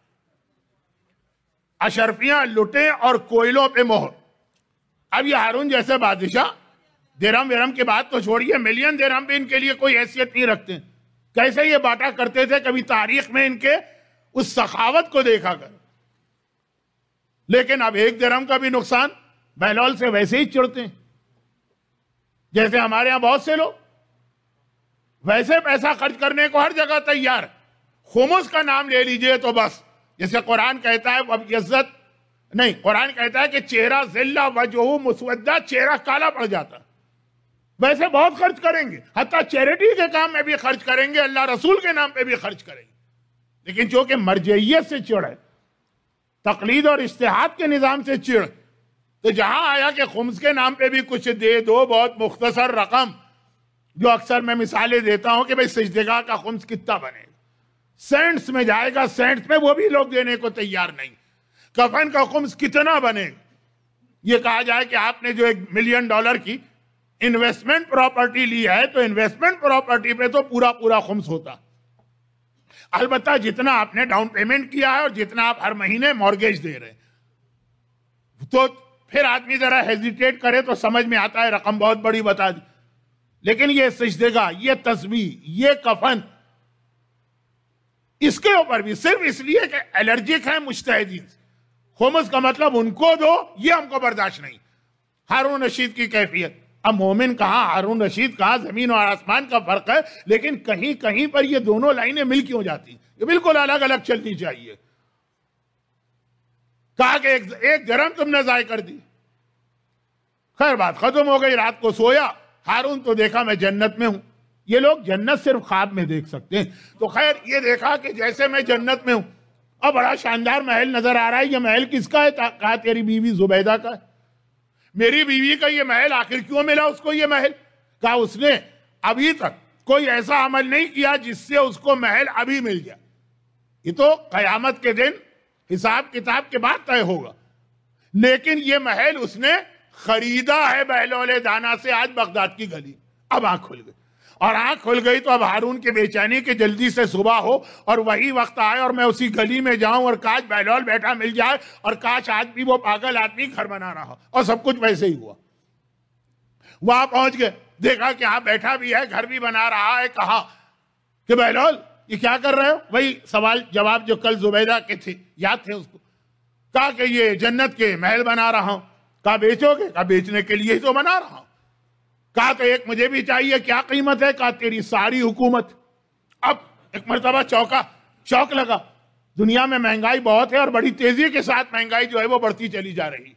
اشرفیاں لٹیں اور کوئلوں پہ مہر. اب یہ ہارون جیسے بادشاہ درہم ورم کی بات تو چھوڑیے، ملین درہم بھی ان کے لیے کوئی حیثیت نہیں رکھتے. کیسے یہ باٹا کرتے تھے، کبھی تاریخ میں ان کے اس سخاوت کو دیکھا کر. لیکن اب ایک درہم کا بھی نقصان. بہلول سے ویسے ہی چڑھتے ہیں جیسے ہمارے ہاں بہت سے لوگ ویسے پیسہ خرچ کرنے کو ہر جگہ تیار. خمس کا نام لے لیجئے تو بس، جیسے قرآن کہتا ہے اب عزت نہیں، قرآن کہتا ہے کہ چہرہ ذلہ وجہہ مسودہ، چہرہ کالا پڑ جاتا. ویسے بہت خرچ کریں گے، حتیٰ چیریٹی کے کام میں بھی خرچ کریں گے، اللہ رسول کے نام پہ بھی خرچ کریں گے. لیکن چونکہ مرجعیت سے چڑھ ہے، تقلید اور اجتہاد کے نظام سے چڑھ، تو جہاں آیا کہ خمس کے نام پہ بھی کچھ دے دو، بہت مختصر رقم، جو اکثر میں مثالیں دیتا ہوں کہ بھئی سجدگاہ کا خمس کتنا بنے گا، سینٹس میں جائے گا، سینٹس میں وہ بھی لوگ دینے کو تیار نہیں. کفن کا خمس کتنا بنے گا، یہ کہا جائے کہ آپ نے جو ایک ملین ڈالر کی انویسٹمنٹ پراپرٹی لی ہے، تو انویسٹمنٹ پراپرٹی پہ تو پورا پورا خمس ہوتا. البتہ جتنا آپ نے ڈاؤن پیمنٹ کیا ہے اور جتنا آپ ہر مہینے مورگیج دے رہے ہیں، تو پھر آدمی ذرا ہیزیٹیٹ کرے تو سمجھ میں آتا ہے رقم بہت بڑی بتا دی. لیکن یہ سجدگاہ، یہ تسبیح، یہ کفن، اس کے اوپر بھی صرف اس لیے کہ الرجک ہیں مجتہدین، خمس کا مطلب ان کو دو، یہ ہم کو برداشت نہیں. ہارون رشید کی کیفیت. اب مومن کہاں، ہارون رشید کہاں، زمین اور آسمان کا فرق ہے. لیکن کہیں کہیں پر یہ دونوں لائنیں مل کیوں جاتی ہیں، یہ بالکل الگ الگ چلنی چاہیے. کہا کہ ایک, ایک درہم تم نے ضائع کر دی. خیر بات ختم ہو گئی. رات کو سویا ہارون تو دیکھا میں جنت میں ہوں. یہ لوگ جنت صرف خواب میں دیکھ سکتے ہیں. تو خیر یہ دیکھا کہ جیسے میں جنت میں ہوں، اور بڑا شاندار محل نظر آ رہا ہے. یہ محل کس کا ہے؟ کہا تیری بیوی زبیدہ کا ہے. میری بیوی کا یہ محل آخر کیوں ملا اس کو یہ محل؟ کہا اس نے ابھی تک کوئی ایسا عمل نہیں کیا جس سے اس کو محل ابھی مل جائے. یہ تو قیامت کے دن حساب کتاب کے بعد طے ہوگا. لیکن یہ محل اس نے خریدا ہے بہلول دانا سے آج بغداد کی گلی. اب آنکھ کھل گئی، اور آنکھ کھل گئی تو اب ہارون کے بے چینی کہ جلدی سے صبح ہو اور وہی وقت آئے اور میں اسی گلی میں جاؤں اور کاش بہلول بیٹھا مل جائے اور کاش آج بھی وہ پاگل آدمی گھر بنا رہا. اور سب کچھ ویسے ہی ہوا. وہاں پہنچ گئے, دیکھا کہ ہاں بیٹھا بھی ہے, گھر بھی بنا رہا ہے. کہا کہ بہلول یہ کیا کر رہے ہو؟ وہی سوال جواب جو کل زبیدہ کے تھے, یاد تھے اس کو. کہا کہ یہ جنت کے محل بنا رہا ہوں. کہا بیچو گے؟ کہا بیچنے کے لیے ہی تو بنا رہا ہوں. کہا تو ایک مجھے بھی چاہیے, کیا قیمت ہے؟ کہا تیری ساری حکومت. اب ایک مرتبہ چوکا, چوک لگا. دنیا میں مہنگائی بہت ہے اور بڑی تیزی کے ساتھ مہنگائی جو ہے وہ بڑھتی چلی جا رہی,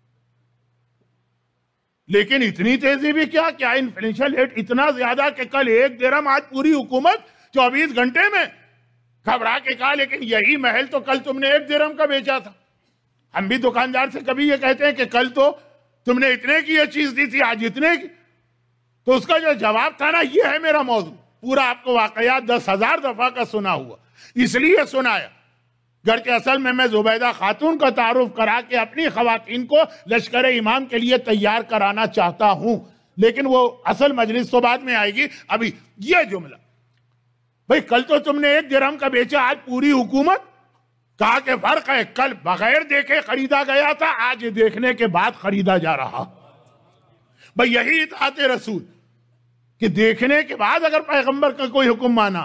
لیکن اتنی تیزی بھی کیا, کیا انفلیشن ریٹ اتنا زیادہ کہ کل ایک درہم, آج پوری حکومت چوبیس گھنٹے میں. گھبرا کے کہا لیکن یہی محل تو کل تم نے ایک درہم کا بیچا تھا. ہم بھی دکاندار سے کبھی یہ کہتے ہیں کہ کل تو تم نے اتنے کی یہ چیز دی تھی, آج اتنے کی. تو اس کا جو جواب تھا نا, یہ ہے میرا موضوع. پورا آپ کو واقعات دس ہزار دفعہ کا سنا ہوا, اس لیے سنایا. گرچہ اصل میں میں زبیدہ خاتون کا تعارف کرا کے اپنی خواتین کو لشکر امام کے لیے تیار کرانا چاہتا ہوں, لیکن وہ اصل مجلس تو بعد میں آئے گی. ابھی یہ جملہ, بھئی کل تو تم نے ایک درہم کا بیچا, آج پوری حکومت. کہا کہ فرق ہے, کل بغیر دیکھے خریدا گیا تھا, آج دیکھنے کے بعد خریدا جا رہا. بھئی یہی اطاعت رسول کہ دیکھنے کے بعد اگر پیغمبر کا کوئی حکم مانا,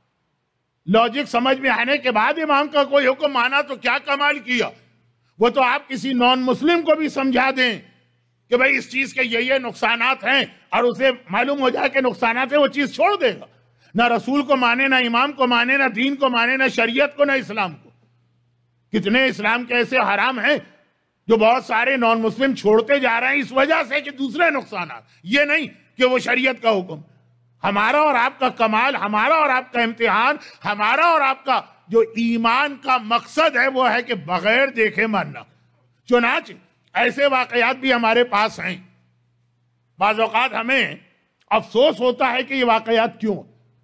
لاجک سمجھ میں آنے کے بعد امام کا کوئی حکم مانا, تو کیا کمال کیا. وہ تو آپ کسی نان مسلم کو بھی سمجھا دیں کہ بھئی اس چیز کے یہ یہ نقصانات ہیں, اور اسے معلوم ہو جائے کہ نقصانات ہیں, وہ چیز چھوڑ دے گا. نہ رسول کو مانے, نہ امام کو مانے, نہ دین کو مانے, نہ شریعت کو, نہ اسلام کو. کتنے اسلام کے ایسے حرام ہیں جو بہت سارے نان مسلم چھوڑتے جا رہے ہیں اس وجہ سے کہ دوسرے نقصانات, یہ نہیں کہ وہ شریعت کا حکم. ہمارا اور آپ کا کمال, ہمارا اور آپ کا امتحان, ہمارا اور آپ کا جو ایمان کا مقصد ہے وہ ہے کہ بغیر دیکھے ماننا. چنانچہ ایسے واقعات بھی ہمارے پاس ہیں. بعض اوقات ہمیں افسوس ہوتا ہے کہ یہ واقعات کیوں,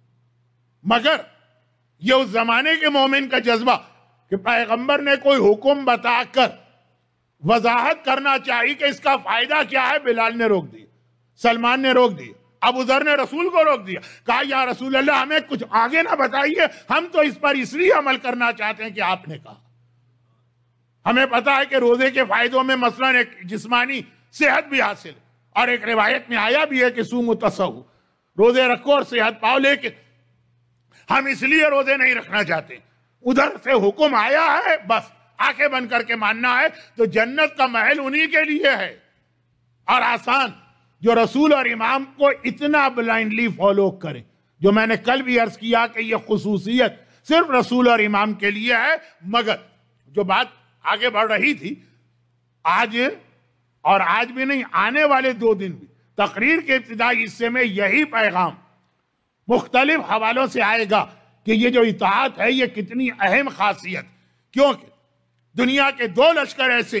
مگر یہ اس زمانے کے مومن کا جذبہ کہ پیغمبر نے کوئی حکم بتا کر وضاحت کرنا چاہیے کہ اس کا فائدہ کیا ہے. بلال نے روک دیا, سلمان نے روک دیا, ابو ذر نے رسول کو روک دیا. کہا یا رسول اللہ ہمیں کچھ آگے نہ بتائیے, ہم تو اس پر اس لیے عمل کرنا چاہتے ہیں کہ آپ نے کہا. ہمیں پتا ہے کہ روزے کے فائدوں میں مثلا ایک جسمانی صحت بھی حاصل ہے, اور ایک روایت میں آیا بھی ہے کہ سوموا تصحوا, روزے رکھو اور صحت پاؤ. لیکن ہم اس لیے روزے نہیں رکھنا چاہتے, ادھر سے حکم آیا ہے بس آنکھیں بند کر کے ماننا ہے. تو جنت کا محل انہی کے لیے ہے, اور آسان جو رسول اور امام کو اتنا بلائنڈلی فالو کریں. جو میں نے کل بھی عرض کیا کہ یہ خصوصیت صرف رسول اور امام کے لیے ہے. مگر جو بات آگے بڑھ رہی تھی, آج اور آج بھی نہیں, آنے والے دو دن بھی تقریر کے ابتدائی حصے میں یہی پیغام مختلف حوالوں سے آئے گا کہ یہ جو اطاعت ہے یہ کتنی اہم خاصیت. کیونکہ دنیا کے دو لشکر ایسے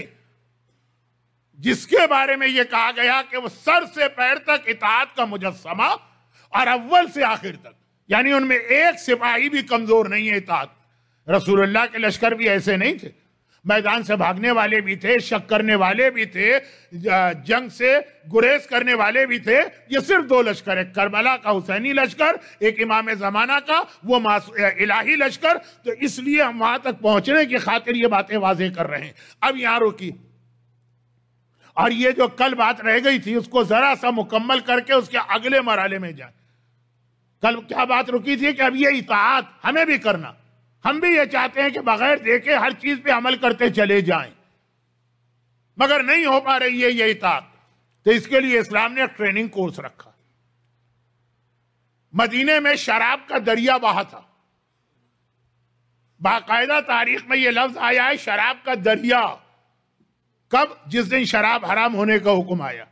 جس کے بارے میں یہ کہا گیا کہ وہ سر سے پیر تک اطاعت کا مجسمہ, اور اول سے آخر تک, یعنی ان میں ایک سپاہی بھی کمزور نہیں ہے اطاعت. رسول اللہ کے لشکر بھی ایسے نہیں تھے, میدان سے بھاگنے والے بھی تھے, شک کرنے والے بھی تھے, جنگ سے گریز کرنے والے بھی تھے. یہ صرف دو لشکر, ایک کربلا کا حسینی لشکر, ایک امام زمانہ کا وہ الہی لشکر. تو اس لیے ہم وہاں تک پہنچنے کی خاطر یہ باتیں واضح کر رہے ہیں. اب یہاں روکی, اور یہ جو کل بات رہ گئی تھی اس کو ذرا سا مکمل کر کے اس کے اگلے مرحلے میں جائیں. کل کیا بات رکی تھی کہ اب یہ اطاعت ہمیں بھی کرنا, ہم بھی یہ چاہتے ہیں کہ بغیر دیکھے ہر چیز پہ عمل کرتے چلے جائیں, مگر نہیں ہو پا رہی ہے یہ اطاعت. تو اس کے لیے اسلام نے ایک ٹریننگ کورس رکھا. مدینے میں شراب کا دریا بہا تھا, باقاعدہ تاریخ میں یہ لفظ آیا ہے شراب کا دریا. کب؟ جس دن شراب حرام ہونے کا حکم آیا.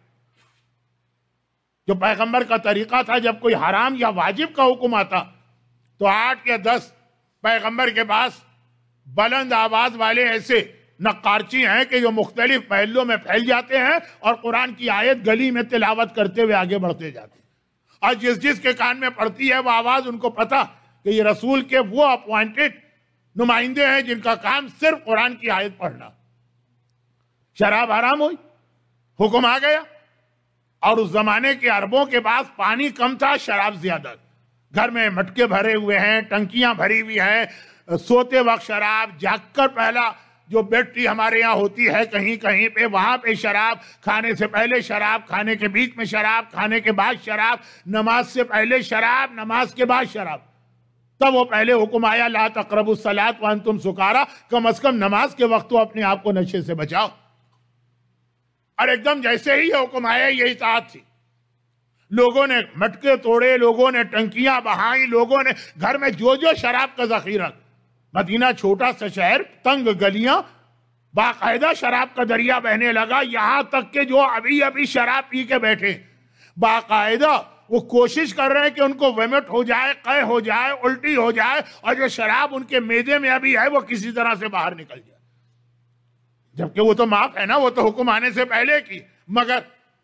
جو پیغمبر کا طریقہ تھا, جب کوئی حرام یا واجب کا حکم آتا تو آٹھ یا دس پیغمبر کے پاس بلند آواز والے ایسے نقارچی ہیں کہ جو مختلف پہلوؤں میں پھیل جاتے ہیں اور قرآن کی آیت گلی میں تلاوت کرتے ہوئے آگے بڑھتے جاتے ہیں. اور جس جس کے کان میں پڑتی ہے وہ آواز ان کو پتا کہ یہ رسول کے وہ اپوائنٹڈ نمائندے ہیں جن کا کام صرف قرآن کی آیت پڑھنا. شراب حرام ہوئی, حکم آ گیا. اور اس زمانے کے عربوں کے پاس پانی کم تھا, شراب زیادہ. گھر میں مٹکے بھرے ہوئے ہیں, ٹنکیاں بھری ہوئی ہیں, سوتے وقت شراب, جاگ کر پہلا جو بیٹری ہمارے یہاں ہوتی ہے کہیں کہیں پہ، وہاں پہ شراب، کھانے سے پہلے شراب، کھانے کے بیچ میں شراب، کھانے کے بعد شراب، نماز سے پہلے شراب، نماز کے بعد شراب. تب وہ پہلے حکم آیا لا تقربوا الصلاۃ وانتم سکارا، کم از کم نماز کے وقت تو اپنے آپ کو نشے سے بچاؤ. اور ایک دم جیسے ہی یہ حکم آیا یہ اطاعت تھی. لوگوں نے مٹکے توڑے، لوگوں نے ٹنکیاں بہائیں، لوگوں نے گھر میں جو جو شراب کا ذخیرہ. مدینہ چھوٹا سا شہر، تنگ گلیاں، باقاعدہ شراب کا دریا بہنے لگا. یہاں تک کہ جو ابھی ابھی شراب پی کے بیٹھے باقاعدہ وہ کوشش کر رہے ہیں کہ ان کو ویمٹ ہو جائے، قے ہو جائے، الٹی ہو جائے، اور جو شراب ان کے معدے میں ابھی ہے وہ کسی طرح سے باہر نکل جائے. جبکہ وہ تو معاف ہے نا، وہ تو حکم آنے سے پہلے کی. مگر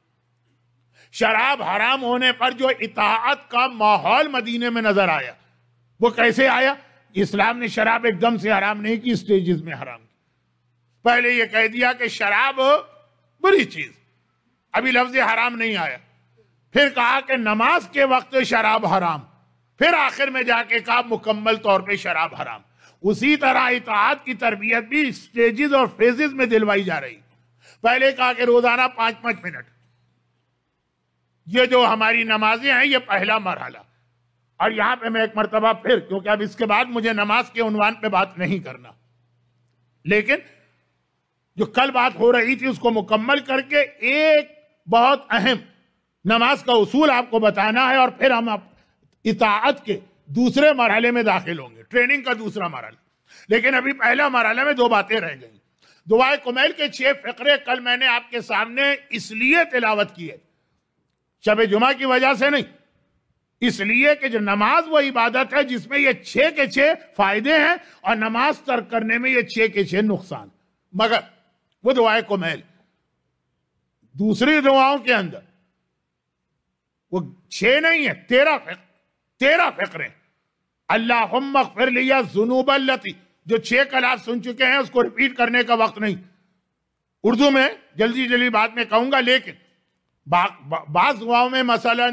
شراب حرام ہونے پر جو اطاعت کا ماحول مدینے میں نظر آیا وہ کیسے آیا؟ اسلام نے شراب ایک دم سے حرام نہیں کی، سٹیجز میں حرام کی. پہلے یہ کہہ دیا کہ شراب بری چیز، ابھی لفظ حرام نہیں آیا. پھر کہا کہ نماز کے وقت شراب حرام، پھر آخر میں جا کے کہا مکمل طور پہ شراب حرام. اسی طرح اطاعت کی تربیت بھی سٹیجز اور فیزز میں دلوائی جا رہی. پہلے کہا کہ روزانہ پانچ پانچ منٹ، یہ جو ہماری نمازیں ہیں یہ پہلا مرحلہ. اور یہاں پہ میں ایک مرتبہ پھر، کیونکہ اب اس کے بعد مجھے نماز کے عنوان پہ بات نہیں کرنا، لیکن جو کل بات ہو رہی تھی اس کو مکمل کر کے ایک بہت اہم نماز کا اصول آپ کو بتانا ہے، اور پھر ہم اطاعت کے دوسرے مرحلے میں داخل ہوں گے، ٹریننگ کا دوسرا مرحلہ. لیکن ابھی پہلا مرحلہ میں دو باتیں رہ گئیں. دعائے کمیل کے چھ فقرے کل میں نے آپ کے سامنے اس لیے تلاوت کی ہے، شب جمعہ کی وجہ سے نہیں، اس لیے کہ جو نماز وہ عبادت ہے جس میں یہ چھ کے چھ فائدے ہیں، اور نماز ترک کرنے میں یہ چھ کے چھ نقصان. مگر وہ دعائے کمیل دوسری دعاؤں کے اندر وہ چھ نہیں ہے، تیرہ فقر تیرہ فقرے. اللہم اغفر لی الذنوب التی، جو چھ کلام سن چکے ہیں اس کو ریپیٹ کرنے کا وقت نہیں. اردو میں جلدی جلدی بعد میں کہوں گا، لیکن بعض دعاؤں میں مثلا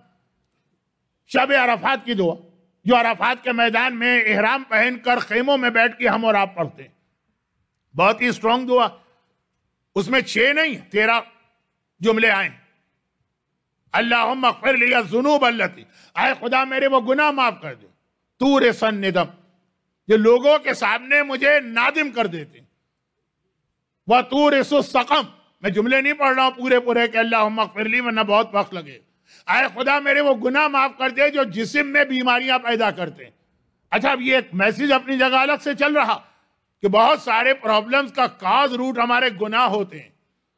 شب عرفات کی دعا، جو عرفات کے میدان میں احرام پہن کر خیموں میں بیٹھ کے ہم اور آپ پڑھتے ہیں، بہت ہی اسٹرانگ دعا. اس میں چھ نہیں تیرہ جملے آئیں. اللہم اغفر لی الذنوب التی، اے خدا میرے وہ گناہ معاف کر دے. طور سن ندم، جو لوگوں کے سامنے مجھے نادم کر دیتے. وطور سقم، میں جملے نہیں پڑھ رہا ہوں پورے پورے کہ اللہم اغفر لی ورنہ بہت وقت لگے. اے خدا میرے وہ گناہ معاف کر دے جو جسم میں بیماریاں پیدا کرتے ہیں. اچھا اب یہ ایک میسج اپنی جگہ الگ سے چل رہا کہ بہت سارے پرابلمز کا کاز روٹ ہمارے گناہ ہوتے ہیں.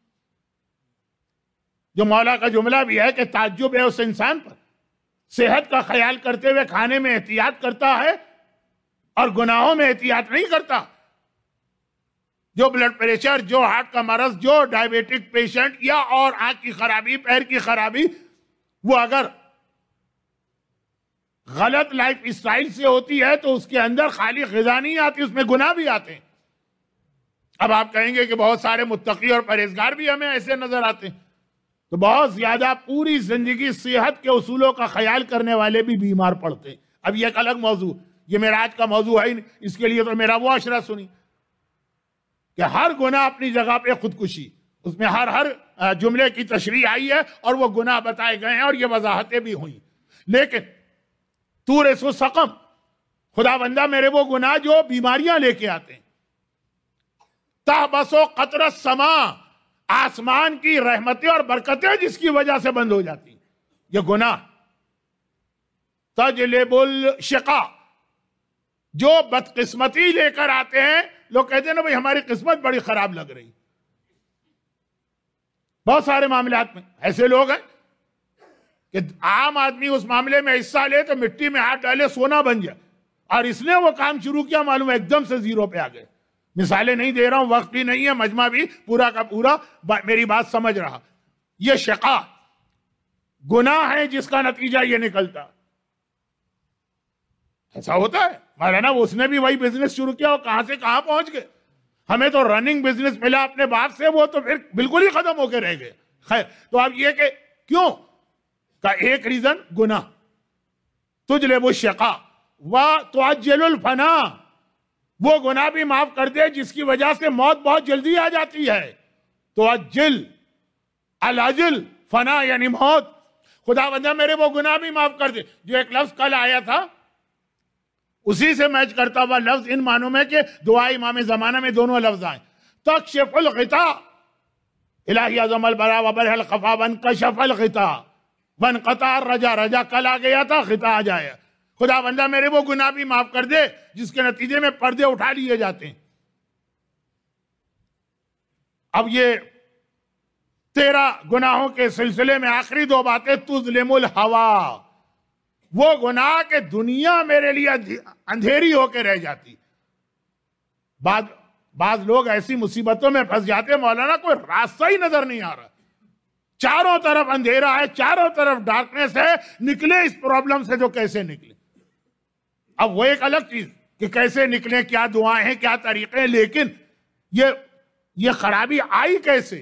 جو مولا کا جملہ بھی ہے کہ تعجب ہے اس انسان پر، صحت کا خیال کرتے ہوئے کھانے میں احتیاط کرتا ہے اور گناہوں میں احتیاط نہیں کرتا. جو بلڈ پریشر، جو ہارٹ کا مرض، جو ڈائبیٹک پیشنٹ یا اور آنکھ کی خرابی، پیر کی خرابی، وہ اگر غلط لائف اسٹائل سے ہوتی ہے تو اس کے اندر خالی غذا نہیں آتی، اس میں گناہ بھی آتے ہیں. اب آپ کہیں گے کہ بہت سارے متقی اور پرہیزگار بھی ہمیں ایسے نظر آتے ہیں، تو بہت زیادہ پوری زندگی صحت کے اصولوں کا خیال کرنے والے بھی بیمار پڑتے ہیں. اب یہ ایک الگ موضوع، یہ میرا آج کا موضوع ہے، اس کے لیے تو میرا وہ اشرا سنی کہ ہر گناہ اپنی جگہ پہ خودکشی، اس میں ہر ہر جملے کی تشریح آئی ہے اور وہ گناہ بتائے گئے ہیں اور یہ وضاحتیں بھی ہوئیں. لیکن طور سو سقم، خدا بندہ میرے وہ گناہ جو بیماریاں لے کے آتے ہیں. تحبسو قطرۃ السما، آسمان کی رحمتیں اور برکتیں جس کی وجہ سے بند ہو جاتی ہیں یہ گناہ. تجلب الشقا، جو بدقسمتی لے کر آتے ہیں. لوگ کہتے ہیں نا بھائی ہماری قسمت بڑی خراب لگ رہی. بہت سارے معاملات میں ایسے لوگ ہیں کہ عام آدمی اس معاملے میں حصہ لے تو مٹی میں ہاتھ ڈالے سونا بن جائے، اور اس نے وہ کام شروع کیا معلوم ہے ایک دم سے زیرو پہ آ گئے. مثالیں نہیں دے رہا ہوں، وقت بھی نہیں ہے، مجمع بھی پورا کا پورا میری بات سمجھ رہا. یہ شقا گناہ ہے جس کا نتیجہ یہ نکلتا. ایسا ہوتا ہے مولانا، اس نے بھی وہی بزنس شروع کیا اور کہاں سے کہاں پہنچ گئے. ہمیں تو رننگ بزنس ملا اپنے باپ سے، وہ تو پھر بالکل ہی ختم ہو کے رہ گئے. خیر، تو اب یہ کہ کیوں کا ایک ریزن گناہ. تجلب الشقا وتعجل الفنا، وہ گناہ بھی معاف کر دے جس کی وجہ سے موت بہت جلدی آ جاتی ہے. تو اجل الاجل فنا یعنی موت. خدا بندہ میرے وہ گناہ بھی معاف کر دے. جو ایک لفظ کل آیا تھا اسی سے میچ کرتا ہوا لفظ ان معنوں میں کہ دعا امام زمانہ میں دونوں لفظ آئیں. تکشف الغطاء الہی اعظم البرا وبرح الخفا وانکشف الغطاء وانقطع الرجا. رجا کل آ گیا تھا, خطا آ جائے. خدا بندہ میرے وہ گناہ بھی معاف کر دے جس کے نتیجے میں پردے اٹھا لیے جاتے ہیں. اب یہ تیرہ گناہوں کے سلسلے میں آخری دو باتیں. تظلم الہوا, وہ گناہ کہ دنیا میرے لیے اندھیری ہو کے رہ جاتی. بعض بعض لوگ ایسی مصیبتوں میں پھنس جاتے مولانا کوئی راستہ ہی نظر نہیں آ رہا, چاروں طرف اندھیرا ہے, چاروں طرف ڈارکنیس ہے, نکلے اس پرابلم سے جو کیسے نکلے. اب وہ ایک الگ چیز کہ کیسے نکلیں, کیا دعائیں ہیں, کیا طریقے ہیں, لیکن یہ یہ خرابی آئی کیسے؟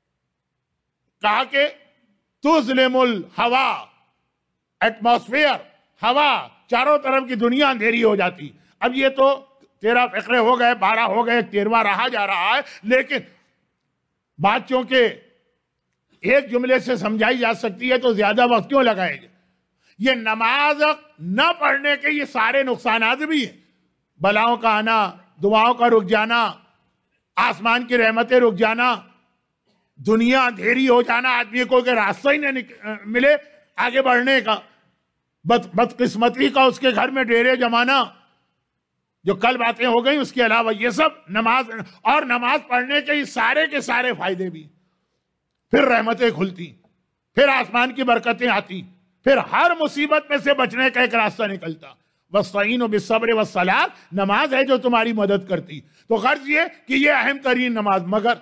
کہا کہ تظلم الہوا, ایٹماسفیئر, ہوا, چاروں طرف کی دنیا اندھیری ہو جاتی. اب یہ تو تیرہ فقرے ہو گئے, بارہ ہو گئے, تیرواں رہا جا رہا ہے, لیکن بات چونکہ ایک جملے سے سمجھائی جا سکتی ہے تو زیادہ وقت کیوں لگائے گا. یہ نماز نہ پڑھنے کے یہ سارے نقصانات بھی ہیں. بلاؤں کا آنا, دعاؤں کا رک جانا, آسمان کی رحمتیں رک جانا, دنیا اندھیری ہو جانا, آدمی کو کہ راستہ ہی نہ ملے آگے بڑھنے کا, بد بدقسمتی کا اس کے گھر میں ڈیرے جمانا, جو کل باتیں ہو گئی. اس کے علاوہ یہ سب نماز اور نماز پڑھنے کے یہ سارے کے سارے فائدے بھی. پھر رحمتیں کھلتی, پھر آسمان کی برکتیں آتی, پھر ہر مصیبت میں سے بچنے کا ایک راستہ نکلتا. وَاسْتَعِينُوا بِالصَّبْرِ وَالصَّلَاةِ, نماز ہے جو تمہاری مدد کرتی. تو غرض یہ کہ یہ اہم ترین نماز, مگر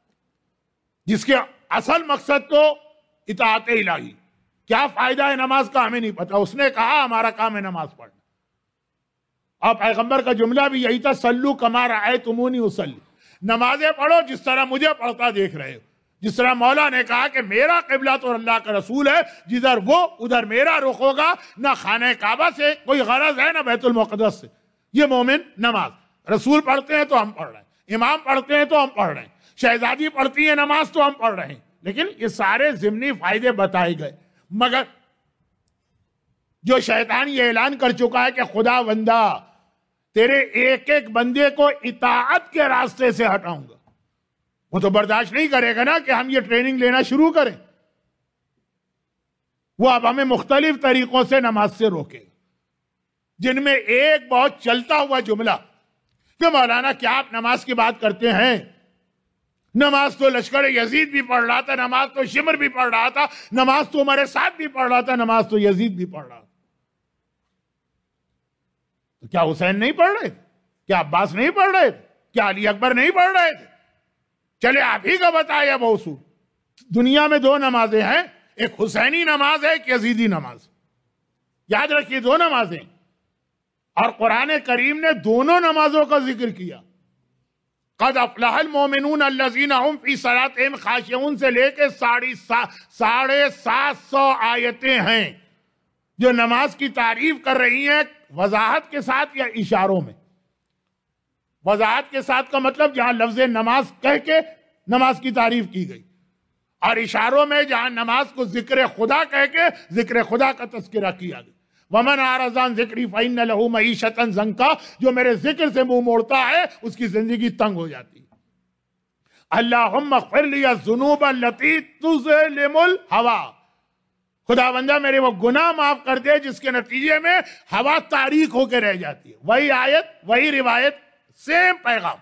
جس کے اصل مقصد تو اطاعت الہی. کیا فائدہ ہے نماز کا ہمیں نہیں پتا. اس نے کہا ہمارا کام ہے نماز پڑھنا, اور پیغمبر کا جملہ بھی یہی تھا, سلو کما رأیتمونی اصلی, نمازیں پڑھو جس طرح مجھے پڑھتا دیکھ رہے ہو. جس طرح مولا نے کہا کہ میرا قبلہ تو اللہ کا رسول ہے, جدھر وہ ادھر میرا رخ ہوگا. نہ خانہ کعبہ سے کوئی غرض ہے, نہ بیت المقدس سے. یہ مومن نماز, رسول پڑھتے ہیں تو ہم پڑھ رہے ہیں, امام پڑھتے ہیں تو ہم پڑھ رہے ہیں, شہزادی پڑھتی ہے نماز تو ہم پڑھ رہے ہیں. لیکن یہ سارے ضمنی فائدے بتائے گئے, مگر جو شیطان یہ اعلان کر چکا ہے کہ خدا بندہ تیرے ایک ایک بندے کو اطاعت کے راستے سے ہٹاؤں گا, وہ تو برداشت نہیں کرے گا نا کہ ہم یہ ٹریننگ لینا شروع کریں. وہ اب ہمیں مختلف طریقوں سے نماز سے روکے گا, جن میں ایک بہت چلتا ہوا جملہ کہ مولانا کیا آپ نماز کی بات کرتے ہیں, نماز تو لشکر یزید بھی پڑھ رہا تھا, نماز تو شمر بھی پڑھ رہا تھا, نماز تو ہمارے ساتھ بھی پڑھ رہا تھا, نماز تو یزید بھی پڑھ رہا تھا. تو کیا حسین نہیں پڑھ رہے تھے, کیا عباس نہیں پڑھ رہے تھے, کیا علی اکبر نہیں پڑھ رہے تھے؟ چلے آپ ہی کا بتایا موضوع. دنیا میں دو نمازیں ہیں, ایک حسینی نماز ہے, ایک یزیدی نماز. یاد رکھیے دو نمازیں, اور قرآن کریم نے دونوں نمازوں کا ذکر کیا. قد افلح المومنون الذین هم فی صلاتهم خاشعون سے لے کے ساڑھے سات سو آیتیں ہیں جو نماز کی تعریف کر رہی ہیں, وضاحت کے ساتھ یا اشاروں میں. وضاحت کے ساتھ کا مطلب جہاں لفظ نماز کہہ کے نماز کی تعریف کی گئی, اور اشاروں میں جہاں نماز کو ذکر خدا کہہ کے ذکر خدا کا تذکرہ کیا گیا. وَمَنْ أَعْرَضَ عَنْ ذِكْرِي فَإِنَّ لَهُ مَعِيشَةً ضَنْكًا, جو میرے ذکر سے منہ موڑتا ہے اس کی زندگی تنگ ہو جاتی ہے. اللہم اغفر لی الذنوب التی تظلم الہوا, خدا بندہ میرے وہ گناہ معاف کر دے جس کے نتیجے میں ہوا تاریک ہو کے رہ جاتی ہے. وہی آیت, وہی روایت, سیم پیغام,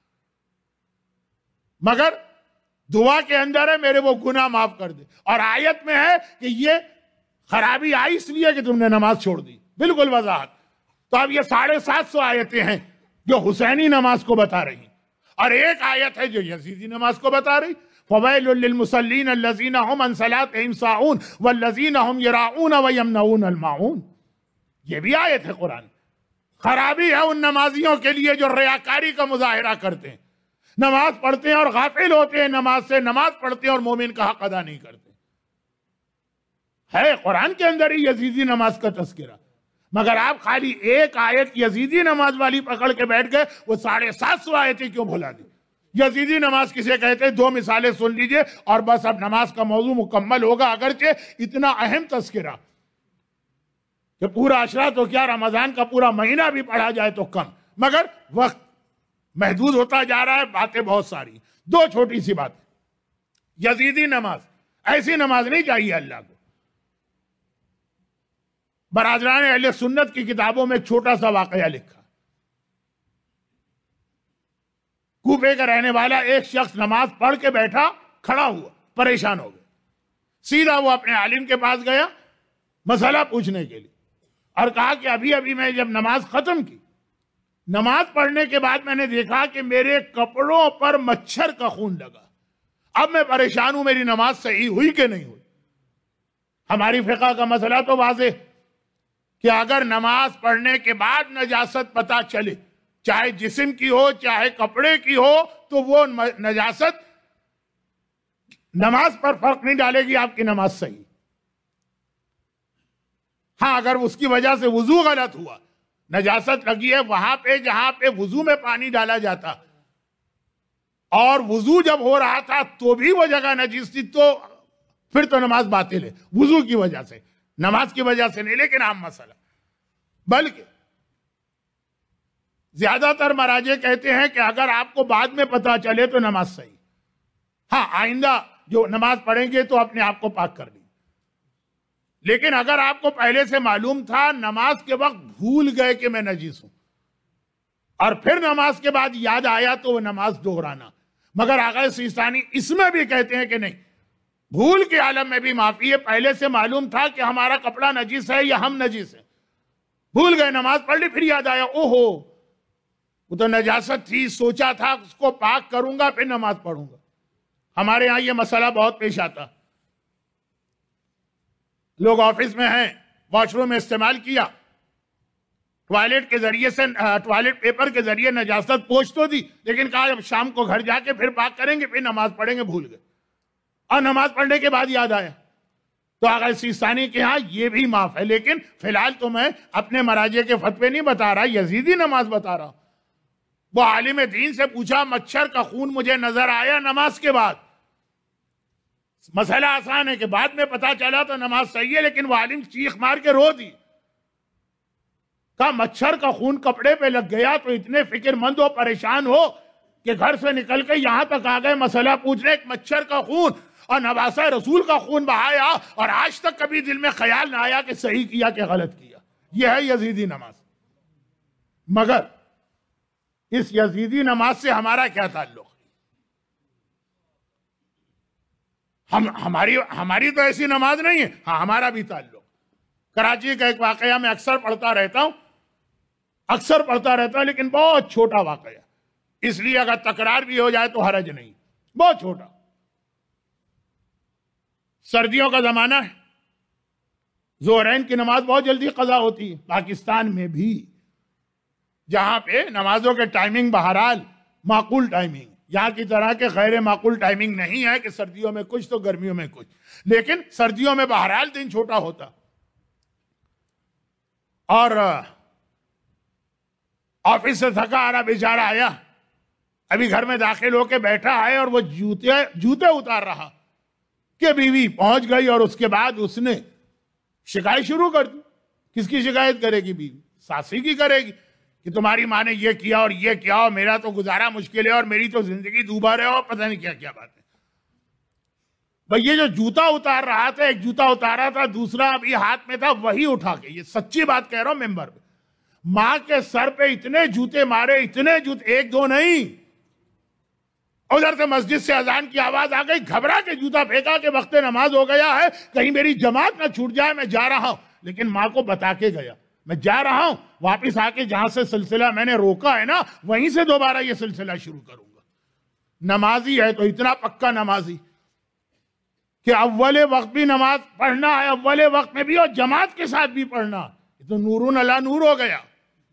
مگر دعا کے اندر ہے میرے وہ گناہ معاف کر دے, اور آیت میں ہے کہ یہ خرابی آئی اس لیے کہ تم نے نماز چھوڑ دی. بالکل وضاحت. تو اب یہ ساڑھے سات سو آیتیں ہیں جو حسینی نماز کو بتا رہی ہیں, اور ایک آیت ہے جو یزیدی نماز کو بتا رہی. فَوَيْلٌ لِّلْمُصَلِّينَ الَّذِينَ هُمْ عَنْ صَلَاتِهِمْ سَاهُونَ وَالَّذِينَ هُمْ يُرَاءُونَ وَيَمْنَعُونَ الْمَاعُونَ. یہ بھی آیت ہے قرآن. خرابی ہے ان نمازیوں کے لیے جو ریاکاری کا مظاہرہ کرتے ہیں, نماز پڑھتے ہیں اور غافل ہوتے ہیں نماز سے, نماز پڑھتے ہیں اور مومن کا حق ادا نہیں کرتے. ہے قرآن کے اندر ہی یزیدی نماز کا تذکرہ, مگر آپ خالی ایک آیت یزیدی نماز والی پکڑ کے بیٹھ گئے، وہ ساڑھے سات سو آیتیں کیوں بھلا دی؟ یزیدی نماز کسے کہتے ہیں؟ دو مثالیں سن لیجئے اور بس اب نماز کا موضوع مکمل ہوگا، اگرچہ اتنا اہم تذکرہ کہ پورا عشرہ تو کیا رمضان کا پورا مہینہ بھی پڑھا جائے تو کم، مگر وقت محدود ہوتا جا رہا ہے، باتیں بہت ساری۔ دو چھوٹی سی باتیں۔ یزیدی نماز ایسی نماز نہیں چاہیے اللہ کو۔ برادران اہل سنت کی کتابوں میں ایک چھوٹا سا واقعہ لکھا، کوفے کا رہنے والا ایک شخص نماز پڑھ کے بیٹھا، کھڑا ہوا، پریشان ہو گیا، سیدھا وہ اپنے عالم کے پاس گیا مسئلہ پوچھنے کے لیے، اور کہا کہ ابھی ابھی میں جب نماز ختم کی، نماز پڑھنے کے بعد میں نے دیکھا کہ میرے کپڑوں پر مچھر کا خون لگا، اب میں پریشان ہوں، میری نماز صحیح ہوئی کہ نہیں ہوئی؟ ہماری فقہ کا مسئلہ تو واضح کہ اگر نماز پڑھنے کے بعد نجاست پتہ چلے، چاہے جسم کی ہو چاہے کپڑے کی ہو، تو وہ نجاست نماز پر فرق نہیں ڈالے گی، آپ کی نماز صحیح۔ ہاں اگر اس کی وجہ سے وضو غلط ہوا، نجاست لگی ہے وہاں پہ جہاں پہ وضو میں پانی ڈالا جاتا، اور وضو جب ہو رہا تھا تو بھی وہ جگہ نجیس تھی، تو پھر تو نماز باطل ہے، وضو کی وجہ سے، نماز کی وجہ سے نہیں، لیکن عام مسئلہ۔ بلکہ زیادہ تر مراجع کہتے ہیں کہ اگر آپ کو بعد میں پتا چلے تو نماز صحیح۔ ہاں آئندہ جو نماز پڑھیں گے تو اپنے آپ کو پاک کر لیں، لیکن اگر آپ کو پہلے سے معلوم تھا، نماز کے وقت بھول گئے کہ میں نجیس ہوں، اور پھر نماز کے بعد یاد آیا، تو وہ نماز دہرانا۔ مگر آغا سیستانی اس میں بھی کہتے ہیں کہ نہیں، بھول کے عالم میں بھی معافی ہے، پہلے سے معلوم تھا کہ ہمارا کپڑا نجیس ہے یا ہم نجیس ہیں، بھول گئے، نماز پڑھ لی، پھر یاد آیا اوہو وہ تو نجاست تھی، سوچا تھا اس کو پاک کروں گا پھر نماز پڑھوں گا۔ ہمارے ہاں یہ مسئلہ بہت پیش آتا، لوگ آفس میں ہیں، واش روم میں استعمال کیا، ٹوائلٹ کے ذریعے سے ٹوائلٹ پیپر کے ذریعے نجاست پوچھ تو دی، لیکن کہا جب شام کو گھر جا کے پھر پاک کریں گے، پھر نماز پڑھیں گے، بھول گئے، اور نماز پڑھنے کے بعد یاد آیا۔ تو آغا سیستانی کے ہاں یہ بھی معاف ہے، لیکن فی الحال تو میں اپنے مراجع کے فتوے نہیں بتا رہا، یزیدی نماز بتا رہا۔ وہ عالم دین سے پوچھا، مچھر کا خون مجھے نظر آیا نماز کے بعد، مسئلہ آسان ہے کہ بعد میں پتا چلا تو نماز صحیح ہے، لیکن وہ عالم چیخ مار کے رو دی، کہا مچھر کا خون کپڑے پہ لگ گیا تو اتنے فکر مند ہو، پریشان ہو کہ گھر سے نکل کے یہاں تک آ گئے مسئلہ پوچھنے، ایک مچھر کا خون اور نواسہ رسول کا خون بہایا، اور آج تک کبھی دل میں خیال نہ آیا کہ صحیح کیا کہ غلط کیا۔ یہ ہے یزیدی نماز۔ مگر اس یزیدی نماز سے ہمارا کیا تعلق؟ ہم ہماری ہماری تو ایسی نماز نہیں ہے، ہاں ہمارا بھی تعلق۔ کراچی کا ایک واقعہ میں اکثر پڑھتا رہتا ہوں اکثر پڑھتا رہتا ہوں لیکن بہت چھوٹا واقعہ، اس لیے اگر تکرار بھی ہو جائے تو حرج نہیں، بہت چھوٹا۔ سردیوں کا زمانہ ہے، ظہرین کی نماز بہت جلدی قضا ہوتی ہے، پاکستان میں بھی، جہاں پہ نمازوں کے ٹائمنگ بہرحال معقول ٹائمنگ، یہاں کی طرح کے غیر معقول ٹائمنگ نہیں ہے کہ سردیوں میں کچھ تو گرمیوں میں کچھ، لیکن سردیوں میں بہرحال دن چھوٹا ہوتا۔ اور آفس سے تھکا آ رہا بیچارہ آیا، ابھی گھر میں داخل ہو کے بیٹھا ہے، اور وہ جوتے جوتے اتار رہا کہ بیوی پہنچ گئی، اور اس کے بعد اس نے شکایت شروع کر دی۔ کس کی شکایت کرے گی؟ بیوی، ساسی کی کرے گی کہ تمہاری ماں نے یہ کیا اور یہ کیا، اور میرا تو گزارا مشکل ہے، اور میری تو زندگی دوبارہ ہے، اور پتہ نہیں کیا کیا بات ہے۔ بھئی یہ جو جوتا اتار رہا تھا، ایک جوتا اتارا تھا، دوسرا ابھی ہاتھ میں تھا، وہی اٹھا کے، یہ سچی بات کہہ رہا ہوں ممبر پہ، ماں کے سر پہ اتنے جوتے مارے، اتنے جوتے، ایک دو نہیں، ادھر سے مسجد سے اذان کی آواز آ گئی، گھبرا کے جوتا پھینکا کہ وقت نماز ہو گیا ہے، کہیں میری جماعت نہ چھوٹ جائے، میں جا رہا ہوں۔ لیکن ماں کو بتا کے گیا، میں جا رہا ہوں، واپس آ کے جہاں سے سلسلہ میں نے روکا ہے نا، وہیں سے دوبارہ یہ سلسلہ شروع کروں گا۔ نمازی ہے تو اتنا پکا نمازی کہ اول وقت بھی نماز پڑھنا ہے، اول وقت میں بھی، اور جماعت کے ساتھ بھی پڑھنا، یہ تو نورون علی نور ہو گیا۔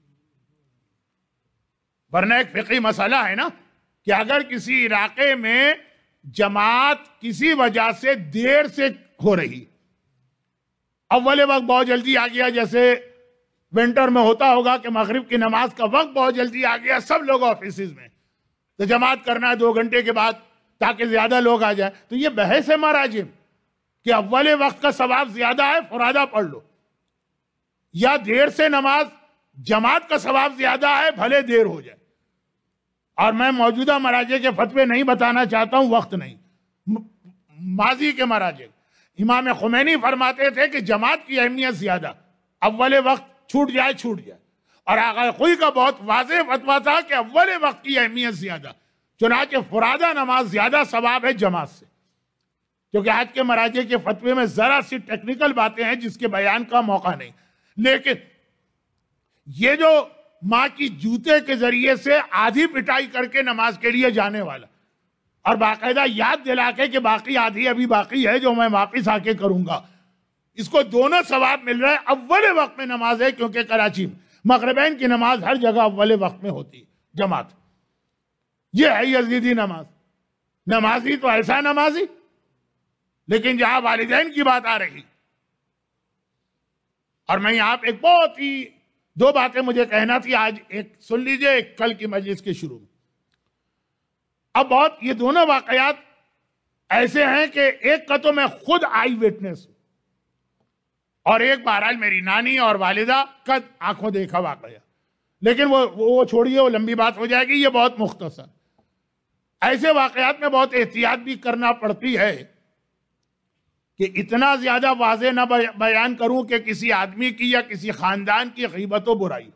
ورنہ ایک فقہی مسئلہ ہے نا کہ اگر کسی علاقے میں جماعت کسی وجہ سے دیر سے ہو رہی، اول وقت بہت جلدی آ گیا، جیسے ونٹر میں ہوتا ہوگا کہ مغرب کی نماز کا وقت بہت جلدی آ گیا, سب لوگ آفیسز میں, تو جماعت کرنا ہے دو گھنٹے کے بعد تاکہ زیادہ لوگ آ جائیں. تو یہ بحث ہے مراجم کہ اول وقت کا ثواب زیادہ ہے فرادہ پڑھ لو, یا دیر سے نماز جماعت کا ثواب زیادہ ہے بھلے دیر ہو جائے. اور میں موجودہ مراجع کے فتوے نہیں بتانا چاہتا ہوں, وقت نہیں. ماضی کے مراجع امام خمینی فرماتے تھے کہ جماعت کی اہمیت زیادہ, اول وقت چھوٹ جائے چھوٹ جائے. اور آغا خوئی کا بہت واضح فتویٰ تھا کہ اول وقت کی اہمیت زیادہ, چنانچہ فرادہ نماز زیادہ ثواب ہے جماعت سے. کیونکہ آج کے مراجع کے فتوے میں ذرا سی ٹیکنیکل باتیں ہیں جس کے بیان کا موقع نہیں. لیکن یہ جو ماں کی جوتے کے ذریعے سے آدھی پٹائی کر کے نماز کے لیے جانے والا اور باقاعدہ یاد دلا کے کہ باقی آدھی ابھی باقی ہے جو میں واپس آ کے کروں گا, اس کو دونوں ثواب مل رہا ہے. اول وقت میں نماز ہے, کیونکہ کراچی میں مغربین کی نماز ہر جگہ اول وقت میں ہوتی ہے جماعت. یہ ہے یزیدی نماز. نمازی تو ایسا نمازی, لیکن جہاں والدین کی بات آ رہی, اور میں یہاں پہ ایک بہت ہی دو باتیں مجھے کہنا تھی آج, ایک سن لیجئے, ایک کل کی مجلس کے شروع میں. اب بہت یہ دونوں واقعات ایسے ہیں کہ ایک کا تو میں خود آئی وٹنس ہوں, اور ایک بہرحال میری نانی اور والدہ کا آنکھوں دیکھا واقعہ. لیکن وہ وہ چھوڑیے, وہ لمبی بات ہو جائے گی, یہ بہت مختصر. ایسے واقعات میں بہت احتیاط بھی کرنا پڑتی ہے کہ اتنا زیادہ واضح نہ بیان کروں کہ کسی آدمی کی یا کسی خاندان کی غیبت و برائی.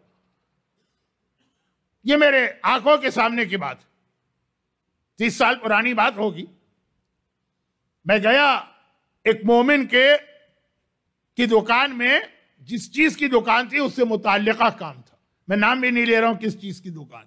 یہ میرے آنکھوں کے سامنے کی بات, تیس سال پرانی بات ہوگی. میں گیا ایک مومن کے کی دکان میں, جس چیز کی دکان تھی اس سے متعلقہ کام تھا, میں نام بھی نہیں لے رہا ہوں کس چیز کی دکان.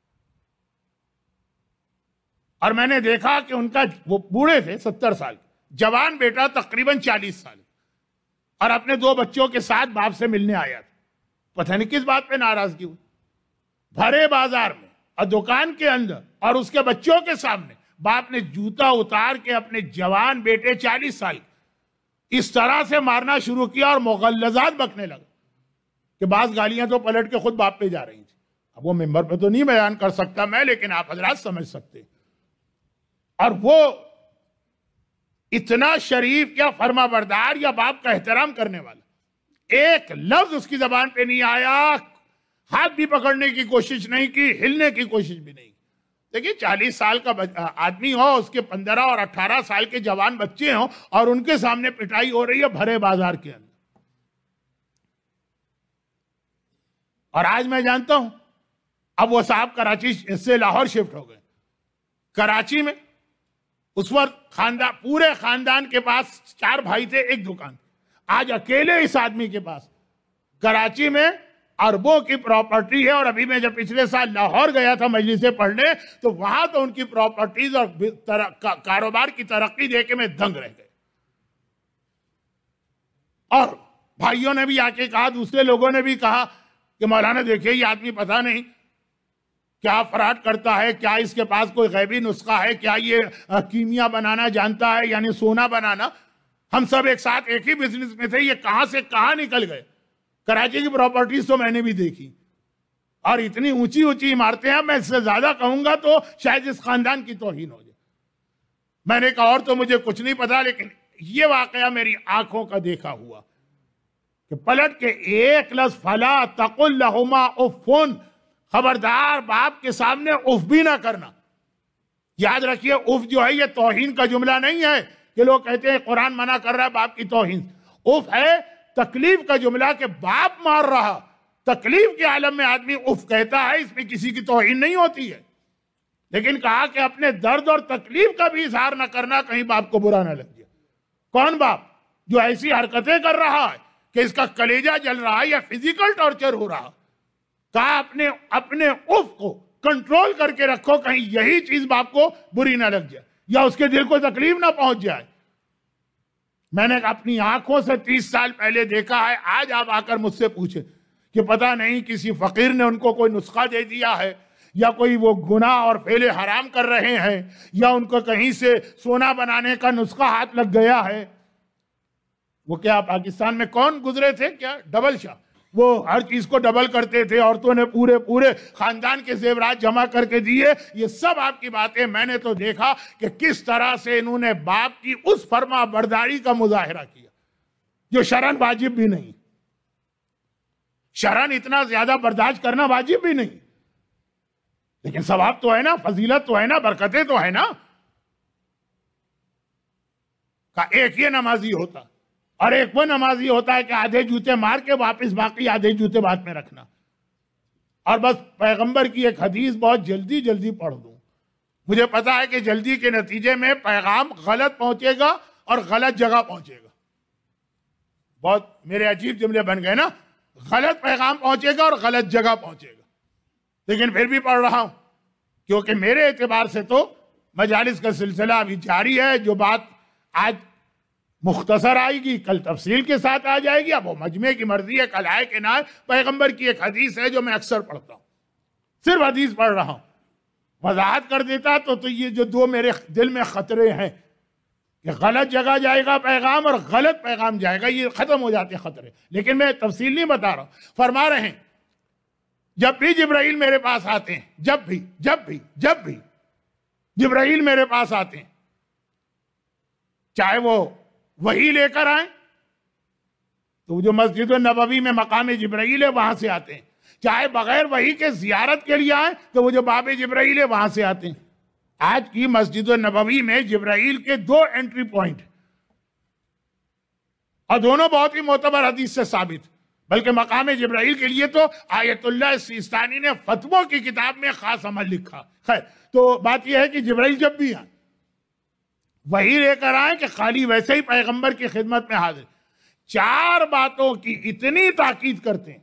اور میں نے دیکھا کہ ان کا, وہ بوڑھے تھے ستر سال کے, جوان بیٹا تقریباً چالیس سال, اور اپنے دو بچوں کے ساتھ باپ سے ملنے آیا تھا. پتہ نہیں کس بات پہ ناراضگی ہوئی. بھرے بازار میں اور دکان کے اندر اور اس کے بچوں کے سامنے باپ نے جوتا اتار کے اپنے جوان بیٹے چالیس سال اس طرح سے مارنا شروع کیا اور مغلظات بکنے لگا کہ بعض گالیاں تو پلٹ کے خود باپ پہ جا رہی تھی. اب وہ ممبر پہ تو نہیں بیان کر سکتا میں, لیکن آپ حضرات سمجھ سکتے. اور وہ اتنا شریف یا فرما بردار یا باپ کا احترام کرنے والا, ایک لفظ اس کی زبان پہ نہیں آیا, ہاتھ بھی پکڑنے کی کوشش نہیں کی, ہلنے کی کوشش بھی نہیں. دیکھیے چالیس سال کا آدمی ہو, اس کے پندرہ اور اٹھارہ سال کے جوان بچے ہوں, اور ان کے سامنے پٹائی ہو رہی ہے بھرے بازار کے اندر. اور آج میں جانتا ہوں, اب وہ صاحب کراچی سے لاہور شفٹ ہو گئے. کراچی میں اس وقت خاندان, پورے خاندان کے پاس چار بھائی تھے, ایک دکان. آج اکیلے اس آدمی کے پاس کراچی میں اربوں کی پراپرٹی ہے. اور ابھی میں جب پچھلے سال لاہور گیا تھا مجلسیں پڑھنے, تو وہاں تو ان کی پراپرٹیز اور کاروبار کی ترقی دیکھ کے میں دنگ رہ گئے. اور بھائیوں نے بھی آ کے کہا, دوسرے لوگوں نے بھی کہا کہ مولانا دیکھیے یہ آدمی پتہ نہیں کیا فراڈ کرتا ہے, کیا اس کے پاس کوئی غیبی نسخہ ہے, کیا یہ کیمیا بنانا جانتا ہے, یعنی سونا بنانا. ہم سب ایک ساتھ ایک ہی بزنس میں تھے, یہ کہاں سے کہاں نکل گئے. کراچی کی پراپرٹیز تو میں نے بھی دیکھی, اور اتنی اونچی اونچی عمارتیں ہیں, میں اس سے زیادہ کہوں گا تو شاید اس خاندان کی توہین ہو جائے. میں نے کہا اور تو مجھے کچھ نہیں پتا, لیکن یہ واقعہ میری آنکھوں کا دیکھا ہوا کہ پلٹ کے ایک لفظ فلا تقل لہما اف, خبردار باپ کے سامنے اف بھی نہ کرنا. یاد رکھیے اف جو ہے یہ توہین کا جملہ نہیں ہے کہ لوگ کہتے ہیں قرآن منع کر رہا ہے باپ کی توہین. اف ہے تکلیف کا جملہ کہ باپ مار رہا, تکلیف کے عالم میں آدمی اف کہتا ہے, اس میں کسی کی توہین نہیں ہوتی ہے. لیکن کہا کہ اپنے درد اور تکلیف کا بھی اظہار نہ کرنا, کہیں باپ کو برا نہ لگ جائے. کون باپ جو ایسی حرکتیں کر رہا ہے کہ اس کا کلیجہ جل رہا ہے یا فزیکل ٹارچر ہو رہا, کہا اپنے اپنے اف کو کنٹرول کر کے رکھو, کہیں یہی چیز باپ کو بری نہ لگ جائے یا اس کے دل کو تکلیف نہ پہنچ جائے. میں نے اپنی آنکھوں سے تیس سال پہلے دیکھا ہے. آج آپ آ کر مجھ سے پوچھیں کہ پتہ نہیں کسی فقیر نے ان کو کوئی نسخہ دے دیا ہے, یا کوئی وہ گناہ اور فعل حرام کر رہے ہیں, یا ان کو کہیں سے سونا بنانے کا نسخہ ہاتھ لگ گیا ہے. وہ کیا پاکستان میں کون گزرے تھے, کیا ڈبل شاہ, وہ ہر چیز کو ڈبل کرتے تھے، عورتوں نے پورے پورے خاندان کے زیورات جمع کر کے دیے. یہ سب آپ کی باتیں. میں نے تو دیکھا کہ کس طرح سے انہوں نے باپ کی اس فرما برداری کا مظاہرہ کیا جو شرعاً واجب بھی نہیں. شرعاً اتنا زیادہ برداشت کرنا واجب بھی نہیں، لیکن ثواب تو ہے نا، فضیلت تو ہے نا، برکتیں تو ہے نا. کہ ایک یہ نمازی ہوتا اور ایک وہ نمازی ہوتا ہے کہ آدھے جوتے مار کے واپس باقی آدھے جوتے بعد میں رکھنا. اور بس پیغمبر کی ایک حدیث بہت جلدی جلدی پڑھ دوں. مجھے پتا ہے کہ جلدی کے نتیجے میں پیغام غلط پہنچے گا اور غلط جگہ پہنچے گا. بہت میرے عجیب جملے بن گئے نا. غلط پیغام پہنچے گا اور غلط جگہ پہنچے گا، لیکن پھر بھی پڑھ رہا ہوں کیونکہ میرے اعتبار سے تو مجالس کا سلسلہ ابھی جاری ہے. جو بات آج مختصر آئے گی کل تفصیل کے ساتھ آ جائے گی. اب وہ مجمع کی مرضی ہے، کل آئے کہ نہ آئے. پیغمبر کی ایک حدیث ہے جو میں اکثر پڑھتا ہوں، صرف حدیث پڑھ رہا ہوں. وضاحت کر دیتا تو تو یہ جو دو میرے دل میں خطرے ہیں کہ غلط جگہ جائے گا پیغام اور غلط پیغام جائے گا، یہ ختم ہو جاتے خطرے. لیکن میں تفصیل نہیں بتا رہا ہوں. فرما رہے ہیں جب بھی جبرائیل میرے پاس آتے ہیں، جب بھی جب بھی جب بھی جبرائیل میرے پاس آتے ہیں، چاہے وہ وہی لے کر آئیں تو جو مسجد النبوی میں مقام جبرائیل ہے وہاں سے آتے ہیں، چاہے بغیر وہی کے زیارت کے لیے آئیں تو وہ جو باب جبرائیل ہے وہاں سے آتے ہیں. آج کی مسجد النبوی میں جبرائیل کے دو انٹری پوائنٹ اور دونوں بہت ہی معتبر حدیث سے ثابت. بلکہ مقام جبرائیل کے لیے تو آیت اللہ سیستانی نے فتووں کی کتاب میں خاص عمل لکھا. خیر، تو بات یہ ہے کہ جبرائیل جب بھی آئیں وہی لے کر آئیں کہ خالی ویسے ہی پیغمبر کی خدمت میں حاضر. چار باتوں کی اتنی تاکید کرتے ہیں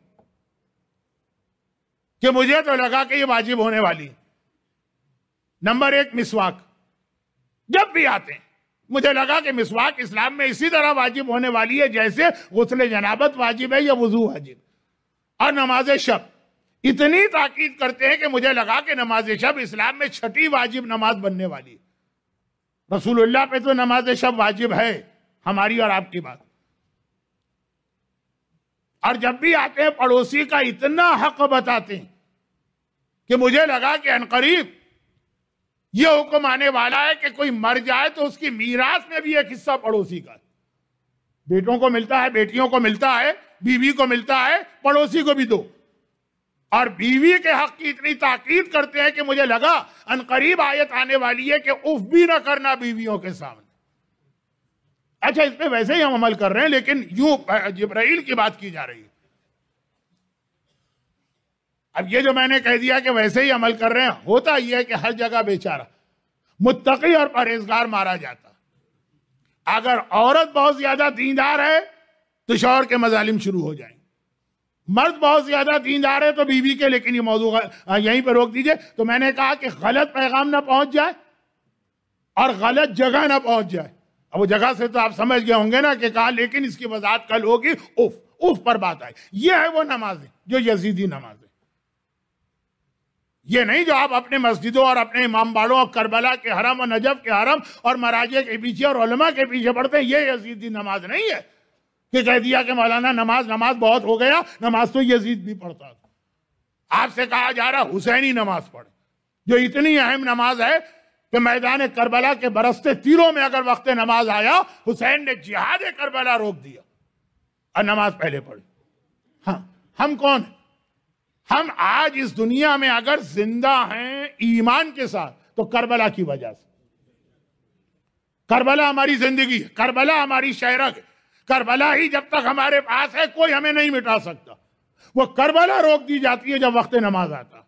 کہ مجھے تو لگا کہ یہ واجب ہونے والی ہے. نمبر ایک، مسواک. جب بھی آتے ہیں مجھے لگا کہ مسواک اسلام میں اسی طرح واجب ہونے والی ہے جیسے غسل جنابت واجب ہے یا وضو واجب. اور نماز شب اتنی تاکید کرتے ہیں کہ مجھے لگا کہ نماز شب اسلام میں چھٹی واجب نماز بننے والی ہے. رسول اللہ پہ تو نماز شب واجب ہے، ہماری اور آپ کی بات. اور جب بھی آتے ہیں پڑوسی کا اتنا حق بتاتے ہیں کہ مجھے لگا کہ عنقریب یہ حکم آنے والا ہے کہ کوئی مر جائے تو اس کی میراث میں بھی ایک حصہ پڑوسی کا. بیٹوں کو ملتا ہے، بیٹیوں کو ملتا ہے، بیوی کو ملتا ہے، پڑوسی کو بھی دو. اور بیوی کے حق کی اتنی تاکید کرتے ہیں کہ مجھے لگا عنقریب آیت آنے والی ہے کہ اف بھی نہ کرنا بیویوں کے سامنے. اچھا، اس پہ ویسے ہی ہم عمل کر رہے ہیں لیکن یوں جبرائیل کی بات کی جا رہی ہے. اب یہ جو میں نے کہہ دیا کہ ویسے ہی عمل کر رہے ہیں، ہوتا یہ ہے کہ ہر جگہ بیچارہ متقی اور پرہیزگار مارا جاتا. اگر عورت بہت زیادہ دیندار ہے تو شوہر کے مظالم شروع ہو جائیں. مرد بہت زیادہ دیندار ہے تو بیوی کے. لیکن یہ موضوع یہیں پہ روک دیجئے. تو میں نے کہا کہ غلط پیغام نہ پہنچ جائے اور غلط جگہ نہ پہنچ جائے. اب وہ جگہ سے تو آپ سمجھ گئے ہوں گے نا کہ کہا، لیکن اس کی وضاحت کل ہوگی. اف اف پر بات آئے. یہ ہے وہ نمازیں جو یزیدی نمازیں. یہ نہیں جو آپ اپنے مسجدوں اور اپنے امام باڑوں اور کربلا کے حرم اور نجف کے حرم اور مراجع کے پیچھے اور علماء کے پیچھے پڑھتے ہیں. یہ یزیدی نماز نہیں ہے کہ کہہ دیا کہ مولانا نماز نماز بہت ہو گیا، نماز تو یزید بھی پڑھتا تھا. آپ سے کہا جا رہا حسینی نماز پڑھے، جو اتنی اہم نماز ہے کہ میدان کربلا کے برستے تیروں میں اگر وقت نماز آیا، حسین نے جہاد کربلا روک دیا اور نماز پہلے پڑھی. ہاں، ہم کون ہیں؟ ہم آج اس دنیا میں اگر زندہ ہیں ایمان کے ساتھ تو کربلا کی وجہ سے. کربلا ہماری زندگی ہے، کربلا ہماری شہرت ہے. کربلا ہی جب تک ہمارے پاس ہے کوئی ہمیں نہیں مٹا سکتا. وہ کربلا روک دی جاتی ہے جب وقت نماز آتا.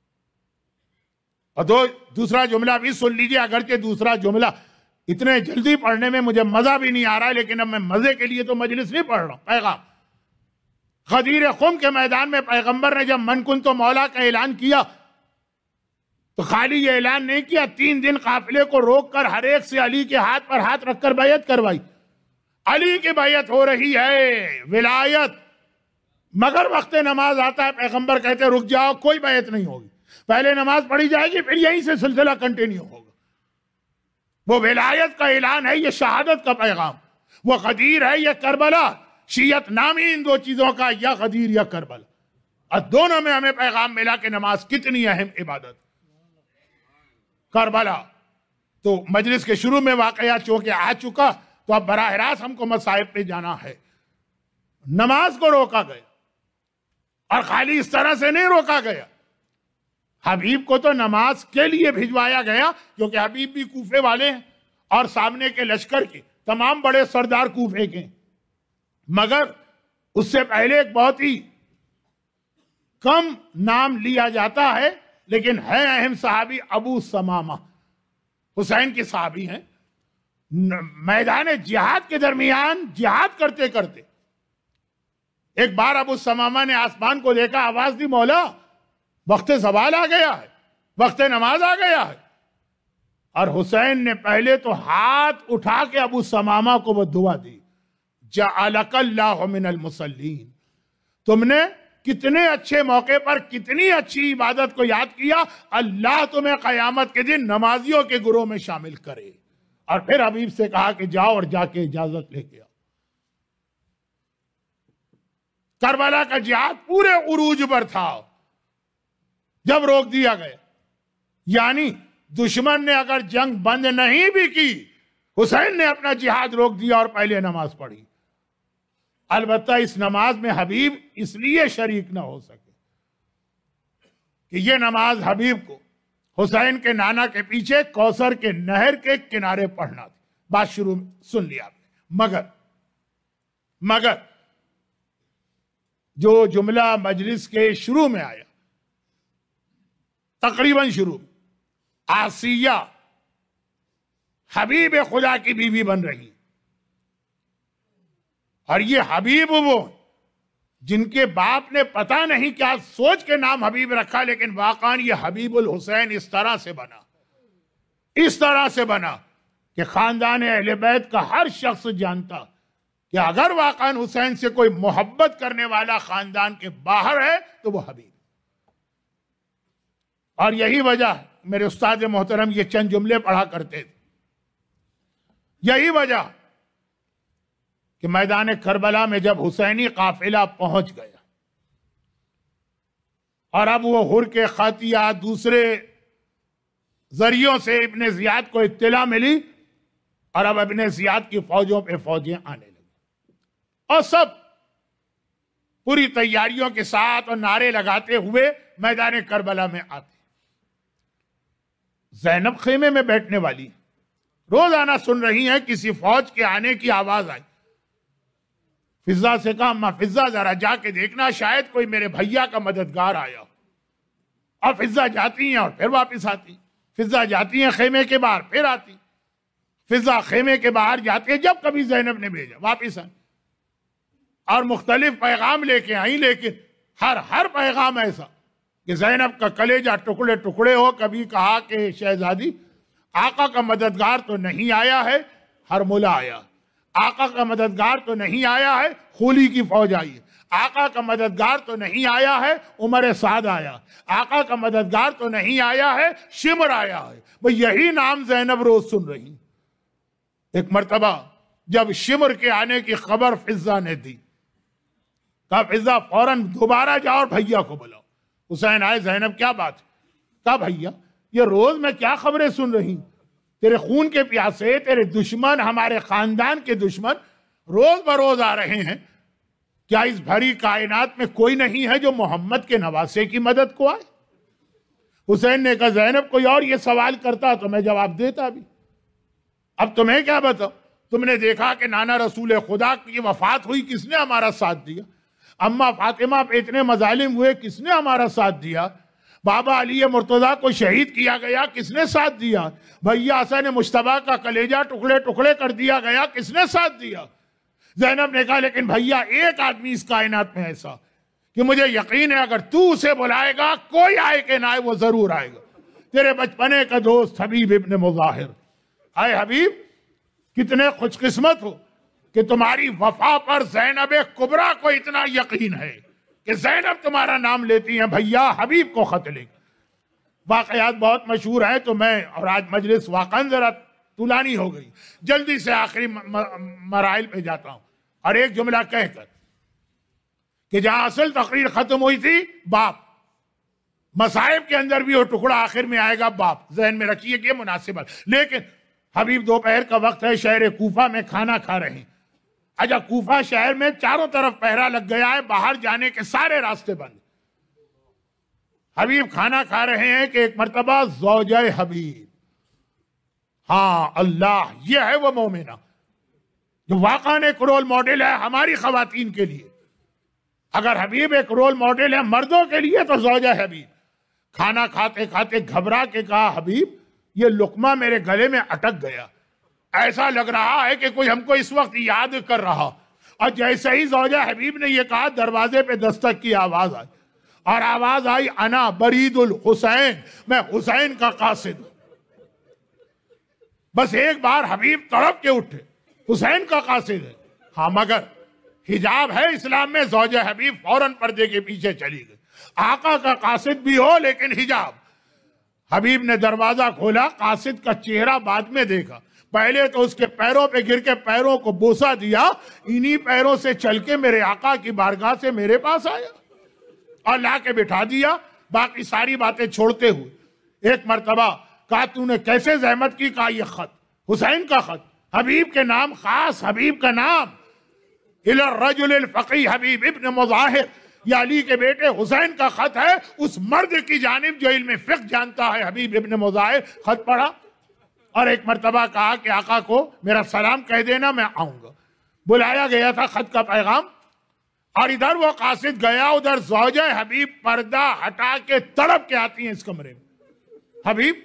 اور دو دوسرا جملہ بھی سن لیجئے، اگرچہ دوسرا جملہ اتنے جلدی پڑھنے میں مجھے مزہ بھی نہیں آ رہا ہے، لیکن اب میں مزے کے لیے تو مجلس نہیں پڑھ رہا ہوں. پیغام غدیر خم کے میدان میں پیغمبر نے جب من کن تو مولا کا اعلان کیا تو خالی یہ اعلان نہیں کیا، تین دن قافلے کو روک کر ہر ایک سے علی کے ہاتھ پر ہاتھ رکھ کر بیعت کروائی. علی کی بیعت ہو رہی ہے، ولایت. مگر وقت نماز آتا ہے، پیغمبر کہتے ہیں رک جاؤ، کوئی بیعت نہیں ہوگی. پہلے نماز پڑھی جائے گی، پھر یہیں سے سلسلہ کنٹینیو ہوگا. وہ ولایت کا اعلان ہے، یہ شہادت کا پیغام. وہ غدیر ہے، یہ کربلا. شیعت نامی ان دو چیزوں کا، یا غدیر یا کربلا، اور دونوں میں ہمیں پیغام ملا کہ نماز کتنی اہم عبادت۔ کربلا تو مجلس کے شروع میں واقعہ چونکہ آ چکا، تو اب براہ راست ہم کو مصائب پہ جانا ہے۔ نماز کو روکا گیا، اور خالی اس طرح سے نہیں روکا گیا، حبیب کو تو نماز کے لیے بھجوایا گیا، کیونکہ حبیب بھی کوفے والے ہیں اور سامنے کے لشکر کے تمام بڑے سردار کوفے کے، مگر اس سے پہلے ایک بہت ہی کم نام لیا جاتا ہے لیکن ہے اہم صحابی، ابو ثمامہ، حسین کی صحابی ہیں۔ میدان جہاد کے درمیان جہاد کرتے کرتے ایک بار ابو ثمامہ نے آسمان کو دیکھا، آواز دی، مولا وقت زوال آ گیا ہے، وقت نماز آ گیا ہے، اور حسین نے پہلے تو ہاتھ اٹھا کے ابو ثمامہ کو وہ دعا دی، جعلک اللہ من المصلین، تم نے کتنے اچھے موقع پر کتنی اچھی عبادت کو یاد کیا، اللہ تمہیں قیامت کے دن نمازیوں کے گروہ میں شامل کرے۔ اور پھر حبیب سے کہا کہ جاؤ اور جا کے اجازت لے کے آؤ۔ کربلا کا جہاد پورے عروج پر تھا جب روک دیا گیا، یعنی دشمن نے اگر جنگ بند نہیں بھی کی، حسین نے اپنا جہاد روک دیا اور پہلے نماز پڑھی۔ البتہ اس نماز میں حبیب اس لیے شریک نہ ہو سکے کہ یہ نماز حبیب کو حسین کے نانا کے پیچھے کوثر کے نہر کے کنارے پڑھنا تھی۔ بات شروع سن لیا آپ نے، مگر مگر جو جملہ مجلس کے شروع میں آیا، تقریباً شروع، آسیہ حبیب خدا کی بیوی بن رہی، اور یہ حبیب وہ جن کے باپ نے پتہ نہیں کیا سوچ کے نام حبیب رکھا، لیکن واقعاً یہ حبیب الحسین اس طرح سے بنا، اس طرح سے بنا کہ خاندان اہل بیت کا ہر شخص جانتا کہ اگر واقعاً حسین سے کوئی محبت کرنے والا خاندان کے باہر ہے تو وہ حبیب۔ اور یہی وجہ، میرے استاد محترم یہ چند جملے پڑھا کرتے تھے، یہی وجہ کہ میدان کربلا میں جب حسینی قافلہ پہنچ گیا اور اب وہ ہر کے خط یا دوسرے ذریعوں سے ابن زیاد کو اطلاع ملی، اور اب ابن زیاد کی فوجوں پہ فوجیں آنے لگی، اور سب پوری تیاریوں کے ساتھ اور نعرے لگاتے ہوئے میدان کربلا میں آتے۔ زینب خیمے میں بیٹھنے والی روزانہ سن رہی ہیں کسی فوج کے آنے کی آواز آئی۔ فضا سے کہا، اما فضا ذرا جا کے دیکھنا، شاید کوئی میرے بھیا کا مددگار آیا۔ اور فضا جاتی ہیں اور پھر واپس آتی، فضا جاتی ہیں خیمے کے باہر پھر آتی، فضا خیمے کے باہر جاتی ہے جب کبھی زینب نے بھیجا واپس آئی، اور مختلف پیغام لے کے آئیں، لیکن ہر ہر پیغام ایسا کہ زینب کا کلیجہ ٹکڑے ٹکڑے ہو۔ کبھی کہا کہ شہزادی آقا کا مددگار تو نہیں آیا ہے، ہرملہ آیا، آقا کا مددگار تو نہیں آیا ہے، خولی کی فوج آئی ہے، آقا کا مددگار تو نہیں آیا ہے، عمر سعد آیا، آقا کا مددگار تو نہیں آیا ہے، شمر آیا ہے۔ بھئی یہی نام زینب روز سن رہی۔ ایک مرتبہ جب شمر کے آنے کی خبر فضا نے دی، کہا فضا فوراً دوبارہ جاؤ اور بھیا کو بلاؤ۔ حسین آئے، زینب کیا بات ہے؟ کہا بھیا یہ روز میں کیا خبریں سن رہی، تیرے خون کے پیاسے، تیرے دشمن، ہمارے خاندان کے دشمن روز بروز آ رہے ہیں، کیا اس بھری کائنات میں کوئی نہیں ہے جو محمد کے نواسے کی مدد کو آئے؟ حسین نے کہا زینب کوئی اور یہ سوال کرتا تو میں جواب دیتا بھی، اب تمہیں کیا بتاؤ، تم نے دیکھا کہ نانا رسول خدا کی وفات ہوئی، کس نے ہمارا ساتھ دیا؟ اماں فاطمہ پہ اتنے مظالم ہوئے، کس نے ہمارا ساتھ دیا؟ بابا علی مرتضیٰ کو شہید کیا گیا، کس نے ساتھ دیا؟ بھیا حسن مجتبیٰ کا کلیجہ ٹکڑے ٹکڑے کر دیا گیا، کس نے ساتھ دیا؟ زینب نے کہا لیکن بھیا ایک آدمی اس کائنات میں ایسا کہ مجھے یقین ہے اگر تو اسے بلائے گا، کوئی آئے کہ نہ آئے، وہ ضرور آئے گا، تیرے بچپنے کا دوست حبیب ابن مظاہر۔ آئے حبیب کتنے خوش قسمت ہو کہ تمہاری وفا پر زینب کبریٰ کو اتنا یقین ہے کہ زینب تمہارا نام لیتی ہیں، بھیا حبیب کو خط لکھ۔ واقعات بہت مشہور ہیں تو میں، اور آج مجلس واقعاً ذرا طولانی ہو گئی، جلدی سے آخری مراحل پہ جاتا ہوں۔ اور ایک جملہ کہہ کر کہ جہاں اصل تقریر ختم ہوئی تھی باپ، مصائب کے اندر بھی وہ ٹکڑا آخر میں آئے گا باپ، ذہن میں رکھیے کہ یہ مناسب ہے۔ لیکن حبیب دوپہر کا وقت ہے، شہر کوفہ میں کھانا کھا رہے ہیں۔ اچھا کوفہ شہر میں چاروں طرف پہرا لگ گیا ہے، باہر جانے کے سارے راستے بند۔ حبیب کھانا کھا رہے ہیں کہ ایک مرتبہ زوجہ حبیب، ہاں اللہ یہ ہے وہ مومنہ جو واقعاً ایک رول ماڈل ہے ہماری خواتین کے لیے۔ اگر حبیب ایک رول ماڈل ہے مردوں کے لیے تو زوجہ حبیب کھانا کھاتے کھاتے گھبرا کے کہا حبیب یہ لقمہ میرے گلے میں اٹک گیا، ایسا لگ رہا ہے کہ کوئی ہم کو اس وقت یاد کر رہا۔ اور جیسے ہی زوجہ حبیب نے یہ کہا دروازے پہ دستک کی آواز آئی، اور آواز آئی انا برید الحسین، میں حسین کا قاصد ہوں۔ بس ایک بار حبیب تڑپ کے اٹھے، حسین کا قاصد ہے، ہاں مگر حجاب ہے اسلام میں، زوجہ حبیب فوراً پردے کے پیچھے چلی گئی۔ آقا کا قاصد بھی ہو لیکن حجاب۔ حبیب نے دروازہ کھولا، قاصد کا چہرہ بعد میں دیکھا، پہلے تو اس کے پیروں پہ گر کے پیروں کو بوسہ دیا، انہی پیروں سے چل کے میرے آقا کی بارگاہ سے میرے پاس آیا اور لا کے بٹھا دیا۔ باقی ساری باتیں چھوڑتے ہوئے ایک مرتبہ کہا تو نے کیسے زحمت کی؟ کہا یہ خط حسین کا خط، حبیب کے نام، خاص حبیب کا نام، الی الرجل الفقی حبیب ابن مظاہر، یہ علی کے بیٹے حسین کا خط ہے اس مرد کی جانب جو علم فقہ جانتا ہے، حبیب ابن مظاہر۔ خط پڑھا اور ایک مرتبہ کہا کہ آقا کو میرا سلام کہہ دینا، میں آؤں گا۔ بلایا گیا تھا خط کا پیغام، اور ادھر وہ قاصد گیا، ادھر زوجہ حبیب پردہ ہٹا کے تڑپ کے آتی ہیں اس کمرے میں۔ حبیب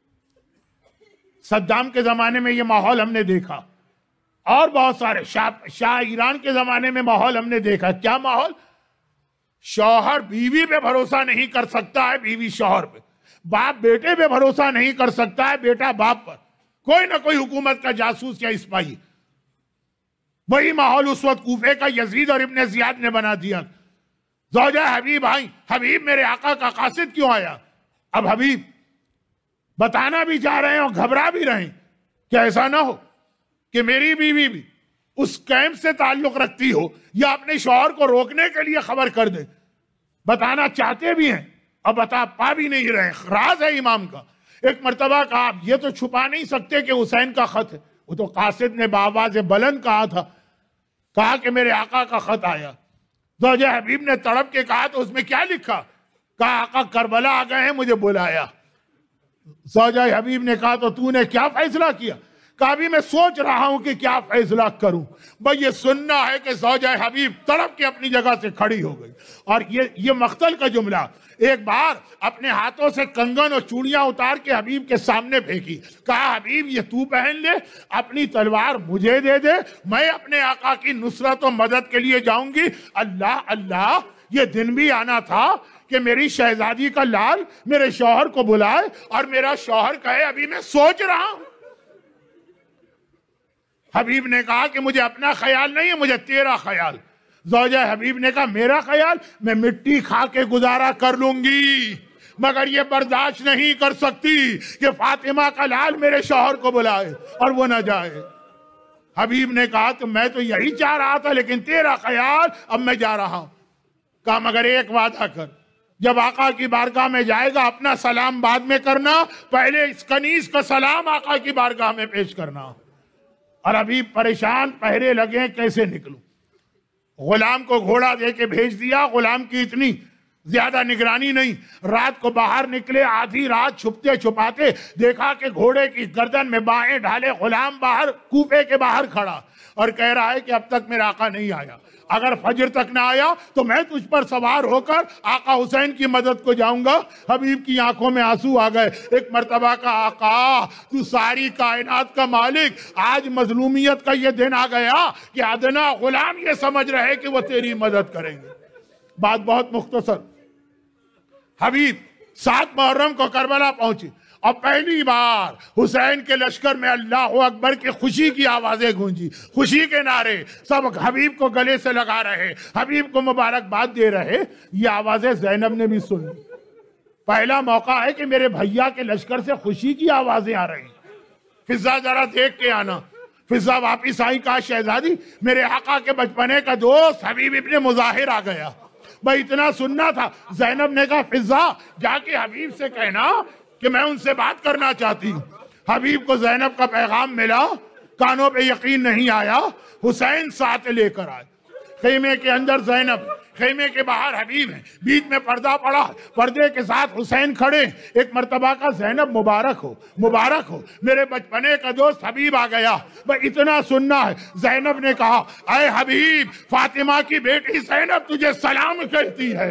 صدام کے زمانے میں یہ ماحول ہم نے دیکھا، اور بہت سارے شاہ, شاہ ایران کے زمانے میں ماحول ہم نے دیکھا۔ کیا ماحول؟ شوہر بیوی پہ بھروسہ نہیں کر سکتا ہے، بیوی شوہر پہ، باپ بیٹے پہ بھروسہ نہیں کر سکتا ہے، بیٹا باپ پر، کوئی نہ کوئی حکومت کا جاسوس یا اسپائی۔ وہی ماحول اس وقت کوفے کا یزید اور ابن زیاد نے بنا دیا۔ زوجہ حبیب آئی، حبیب میرے آقا کا قاصد کیوں آیا؟ اب حبیب بتانا بھی چاہ رہے ہیں اور گھبرا بھی رہے ہیں کہ ایسا نہ ہو کہ میری بیوی بھی اس کیمپ سے تعلق رکھتی ہو یا اپنے شوہر کو روکنے کے لیے خبر کر دے۔ بتانا چاہتے بھی ہیں اور بتا پا بھی نہیں رہے، راز ہے امام کا۔ ایک مرتبہ کہا آپ یہ تو چھپا نہیں سکتے کہ حسین کا خط ہے۔ وہ تو قاصد نے بآواز بلند کہا تھا، کہا کہ میرے آقا کا خط آیا۔ زوجہ حبیب نے تڑپ کے کہا تو اس میں کیا لکھا؟ کہا آقا کربلا آ گئے ہیں، مجھے بلایا۔ زوجہ حبیب نے کہا تو تو نے کیا فیصلہ کیا؟ کہا بھی میں سوچ رہا ہوں کہ کیا فیصلہ کروں۔ بھئی یہ سننا ہے کہ زوجہ حبیب تڑپ کے اپنی جگہ سے کھڑی ہو گئی، اور یہ یہ مقتل کا جملہ، ایک بار اپنے ہاتھوں سے کنگن اور چوڑیاں اتار کے حبیب کے سامنے پھینکی، کہا حبیب یہ تو پہن لے، اپنی تلوار مجھے دے دے، میں اپنے آقا کی نصرت و مدد کے لیے جاؤں گی۔ اللہ اللہ، یہ دن بھی آنا تھا کہ میری شہزادی کا لال میرے شوہر کو بلائے اور میرا شوہر کہے ابھی میں سوچ رہا ہوں۔ حبیب نے کہا کہ مجھے اپنا خیال نہیں ہے، مجھے تیرا خیال۔ زوجہ حبیب نے کہا میرا خیال، میں مٹی کھا کے گزارا کر لوں گی، مگر یہ برداشت نہیں کر سکتی کہ فاطمہ کا لال میرے شوہر کو بلائے اور وہ نہ جائے۔ حبیب نے کہا تو میں تو یہی چاہ رہا تھا، لیکن تیرا خیال، اب میں جا رہا ہوں۔ کہا مگر ایک وعدہ کر، جب آقا کی بارگاہ میں جائے گا اپنا سلام بعد میں کرنا، پہلے اس کنیز کا سلام آقا کی بارگاہ میں پیش کرنا۔ اور ابھی پریشان پہرے لگے کیسے نکلوں۔ غلام کو گھوڑا دے کے بھیج دیا، غلام کی اتنی زیادہ نگرانی نہیں، رات کو باہر نکلے، آدھی رات چھپتے چھپاتے دیکھا کہ گھوڑے کی گردن میں بائیں ڈھالے غلام باہر کوفے کے باہر کھڑا اور کہہ رہا ہے کہ اب تک میرا آقا نہیں آیا، اگر فجر تک نہ آیا تو میں تجھ پر سوار ہو کر آقا حسین کی مدد کو جاؤں گا۔ حبیب کی آنکھوں میں آنسو آ گئے۔ ایک مرتبہ کا آقا تو ساری کائنات کا مالک، آج مظلومیت کا یہ دن آ گیا کہ ادنا غلام یہ سمجھ رہے کہ وہ تیری مدد کریں گے۔ بات بہت مختصر، حبیب سات محرم کو کربلا پہنچی اور پہلی بار حسین کے لشکر میں اللہ اکبر کی خوشی کی آوازیں گونجی، خوشی کے نعرے، سب حبیب کو گلے سے لگا رہے، حبیب کو مبارکباد دے رہے۔ یہ آوازیں زینب نے بھی سنی۔ پہلا موقع ہے کہ میرے بھیا کے لشکر سے خوشی کی آوازیں آ رہی۔ فضا ذرا دیکھ کے آنا، فضا واپس آئی، کہا شہزادی میرے آقا کے بچپنے کا دوست حبیب ابن مظاہر آ گیا، بھائی اتنا سننا تھا۔ زینب نے کہا فضا جا کے حبیب سے کہنا کہ میں ان سے بات کرنا چاہتی ہوں۔ حبیب کو زینب کا پیغام ملا، کانوں پہ یقین نہیں آیا، حسین ساتھ لے کر آئے۔ خیمے کے اندر زینب، خیمے کے باہر حبیب ہیں، بیچ میں پردہ پڑا، پردے کے ساتھ حسین کھڑے۔ ایک مرتبہ کا زینب مبارک ہو مبارک ہو، میرے بچپنے کا دوست حبیب آ گیا، بھئی اتنا سننا ہے۔ زینب نے کہا اے حبیب، فاطمہ کی بیٹی زینب تجھے سلام کہتی ہے۔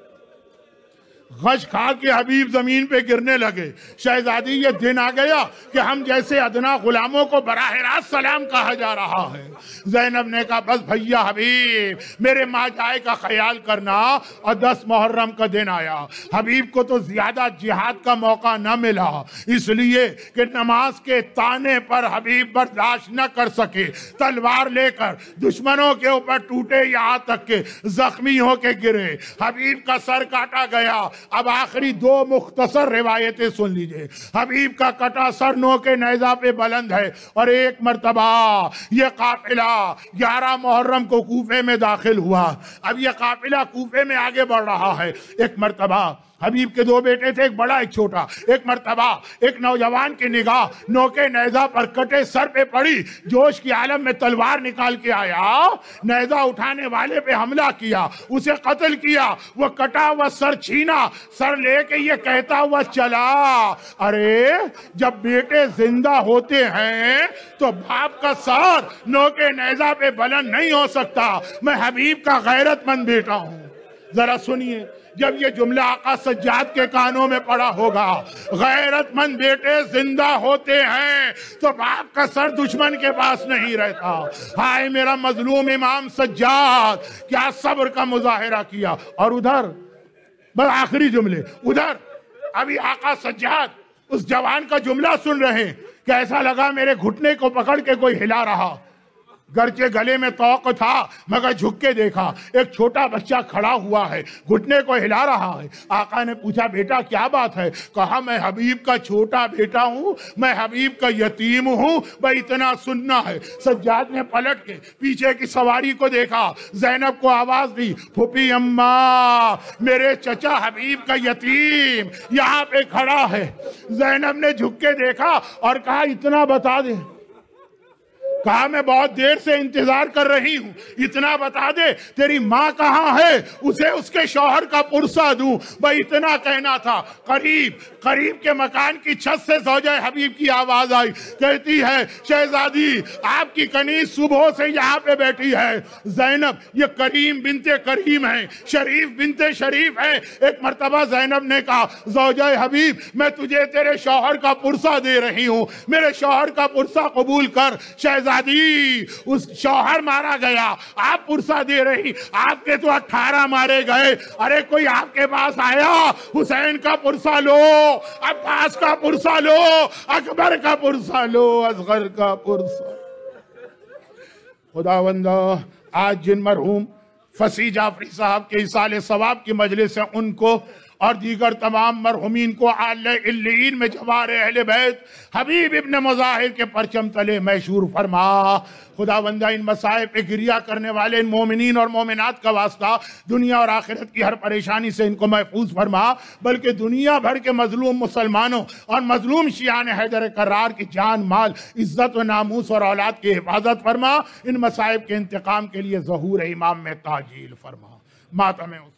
غش کھا کے حبیب زمین پہ گرنے لگے۔ شہزادی یہ دن آ گیا کہ ہم جیسے ادنا غلاموں کو براہ راست سلام کہا جا رہا ہے۔ زینب نے کہا بس بھیا حبیب میرے ماں جائے کا خیال کرنا۔ اور دس محرم کا دن آیا، حبیب کو تو زیادہ جہاد کا موقع نہ ملا، اس لیے کہ نماز کے تانے پر حبیب برداشت نہ کر سکے، تلوار لے کر دشمنوں کے اوپر ٹوٹے، یہاں تک کہ زخمی ہو کے گرے، حبیب کا سر کاٹا گیا۔ اب آخری دو مختصر روایتیں سن لیجئے۔ حبیب کا کٹا سر نو کے نیزہ پہ بلند ہے، اور ایک مرتبہ یہ قافلہ گیارہ محرم کو کوفے میں داخل ہوا۔ اب یہ قافلہ کوفے میں آگے بڑھ رہا ہے۔ ایک مرتبہ حبیب کے دو بیٹے تھے، ایک بڑا ایک چھوٹا۔ ایک مرتبہ ایک نوجوان کی نگاہ نوکے نیزہ پر کٹے سر پہ پڑی، جوش کی عالم میں تلوار نکال کے آیا، نیزہ اٹھانے والے پہ حملہ کیا، اسے قتل کیا۔ وہ کٹا ہوا سر چھینا، سر لے کے یہ کہتا ہوا چلا ارے جب بیٹے زندہ ہوتے ہیں تو باپ کا سر نوکے نیزہ پہ بلند نہیں ہو سکتا، میں حبیب کا غیرت مند بیٹا ہوں۔ ذرا سنیے، جب یہ جملہ آقا سجاد کے کانوں میں پڑا ہوگا، غیرت مند بیٹے زندہ ہوتے ہیں تو باپ کا سر دشمن کے پاس نہیں رہتا۔ ہائے میرا مظلوم امام سجاد، کیا صبر کا مظاہرہ کیا۔ اور ادھر بس آخری جملے، ادھر ابھی آقا سجاد اس جوان کا جملہ سن رہے ہیں کہ ایسا لگا میرے گھٹنے کو پکڑ کے کوئی ہلا رہا، گرچہ گلے میں توق تھا مگر جھک کے دیکھا ایک چھوٹا بچہ کھڑا ہوا ہے، گھٹنے کو ہلا رہا ہے۔ آقا نے پوچھا بیٹا کیا بات ہے؟ کہا میں حبیب کا چھوٹا بیٹا ہوں، میں حبیب کا یتیم ہوں، بھائی اتنا سننا ہے۔ سجاد نے پلٹ کے پیچھے کی سواری کو دیکھا، زینب کو آواز دی پھوپھی اماں میرے چچا حبیب کا یتیم یہاں پہ کھڑا ہے۔ زینب نے جھک کے دیکھا اور کہا اتنا بتا دے۔ کہا میں بہت دیر سے انتظار کر رہی ہوں، اتنا بتا دے تیری ماں کہاں ہے، اسے اس کے شوہر کا پرسہ دوں۔ بھائی اتنا کہنا تھا۔ قریب قریب کے مکان کی چھت سے زوجہ حبیب کی آواز آئی، کہتی ہے شہزادی آپ کی کنیز صبح سے یہاں پہ بیٹھی ہے۔ زینب یہ کریم بنت کریم ہے، شریف بنت شریف ہے۔ ایک مرتبہ زینب نے کہا زوجہ حبیب میں تجھے تیرے شوہر کا پرسہ دے رہی ہوں، میرے شوہر کا پرسہ قبول کر۔ شہزادی اس شوہر مارا گیا، آپ پرسہ دے رہی، آپ کے تو اٹھارہ مارے گئے۔ ارے کوئی آپ کے پاس آیا، حسین کا پرسہ لو، عباس کا پرسہ لو، اکبر کا پرسہ لو، اصغر کا پرسہ۔ خداوندہ آج جن مرحوم فصیح جعفری صاحب کے ایصال ثواب کی مجلس ہے، ان کو اور دیگر تمام مرحومین کو اعلی علیین میں جوار اہل بیت حبیب ابن مظاہر کے پرچم تلے محشور فرما۔ خداوندہ ان مصائب پہ گریہ کرنے والے ان مومنین اور مومنات کا واسطہ دنیا اور آخرت کی ہر پریشانی سے ان کو محفوظ فرما، بلکہ دنیا بھر کے مظلوم مسلمانوں اور مظلوم شیعان حیدر کرار کی جان مال عزت و ناموس اور اولاد کی حفاظت فرما۔ ان مصائب کے انتقام کے لیے ظہور امام میں تعجیل فرما۔ ماتم حسین۔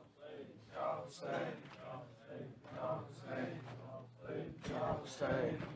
Say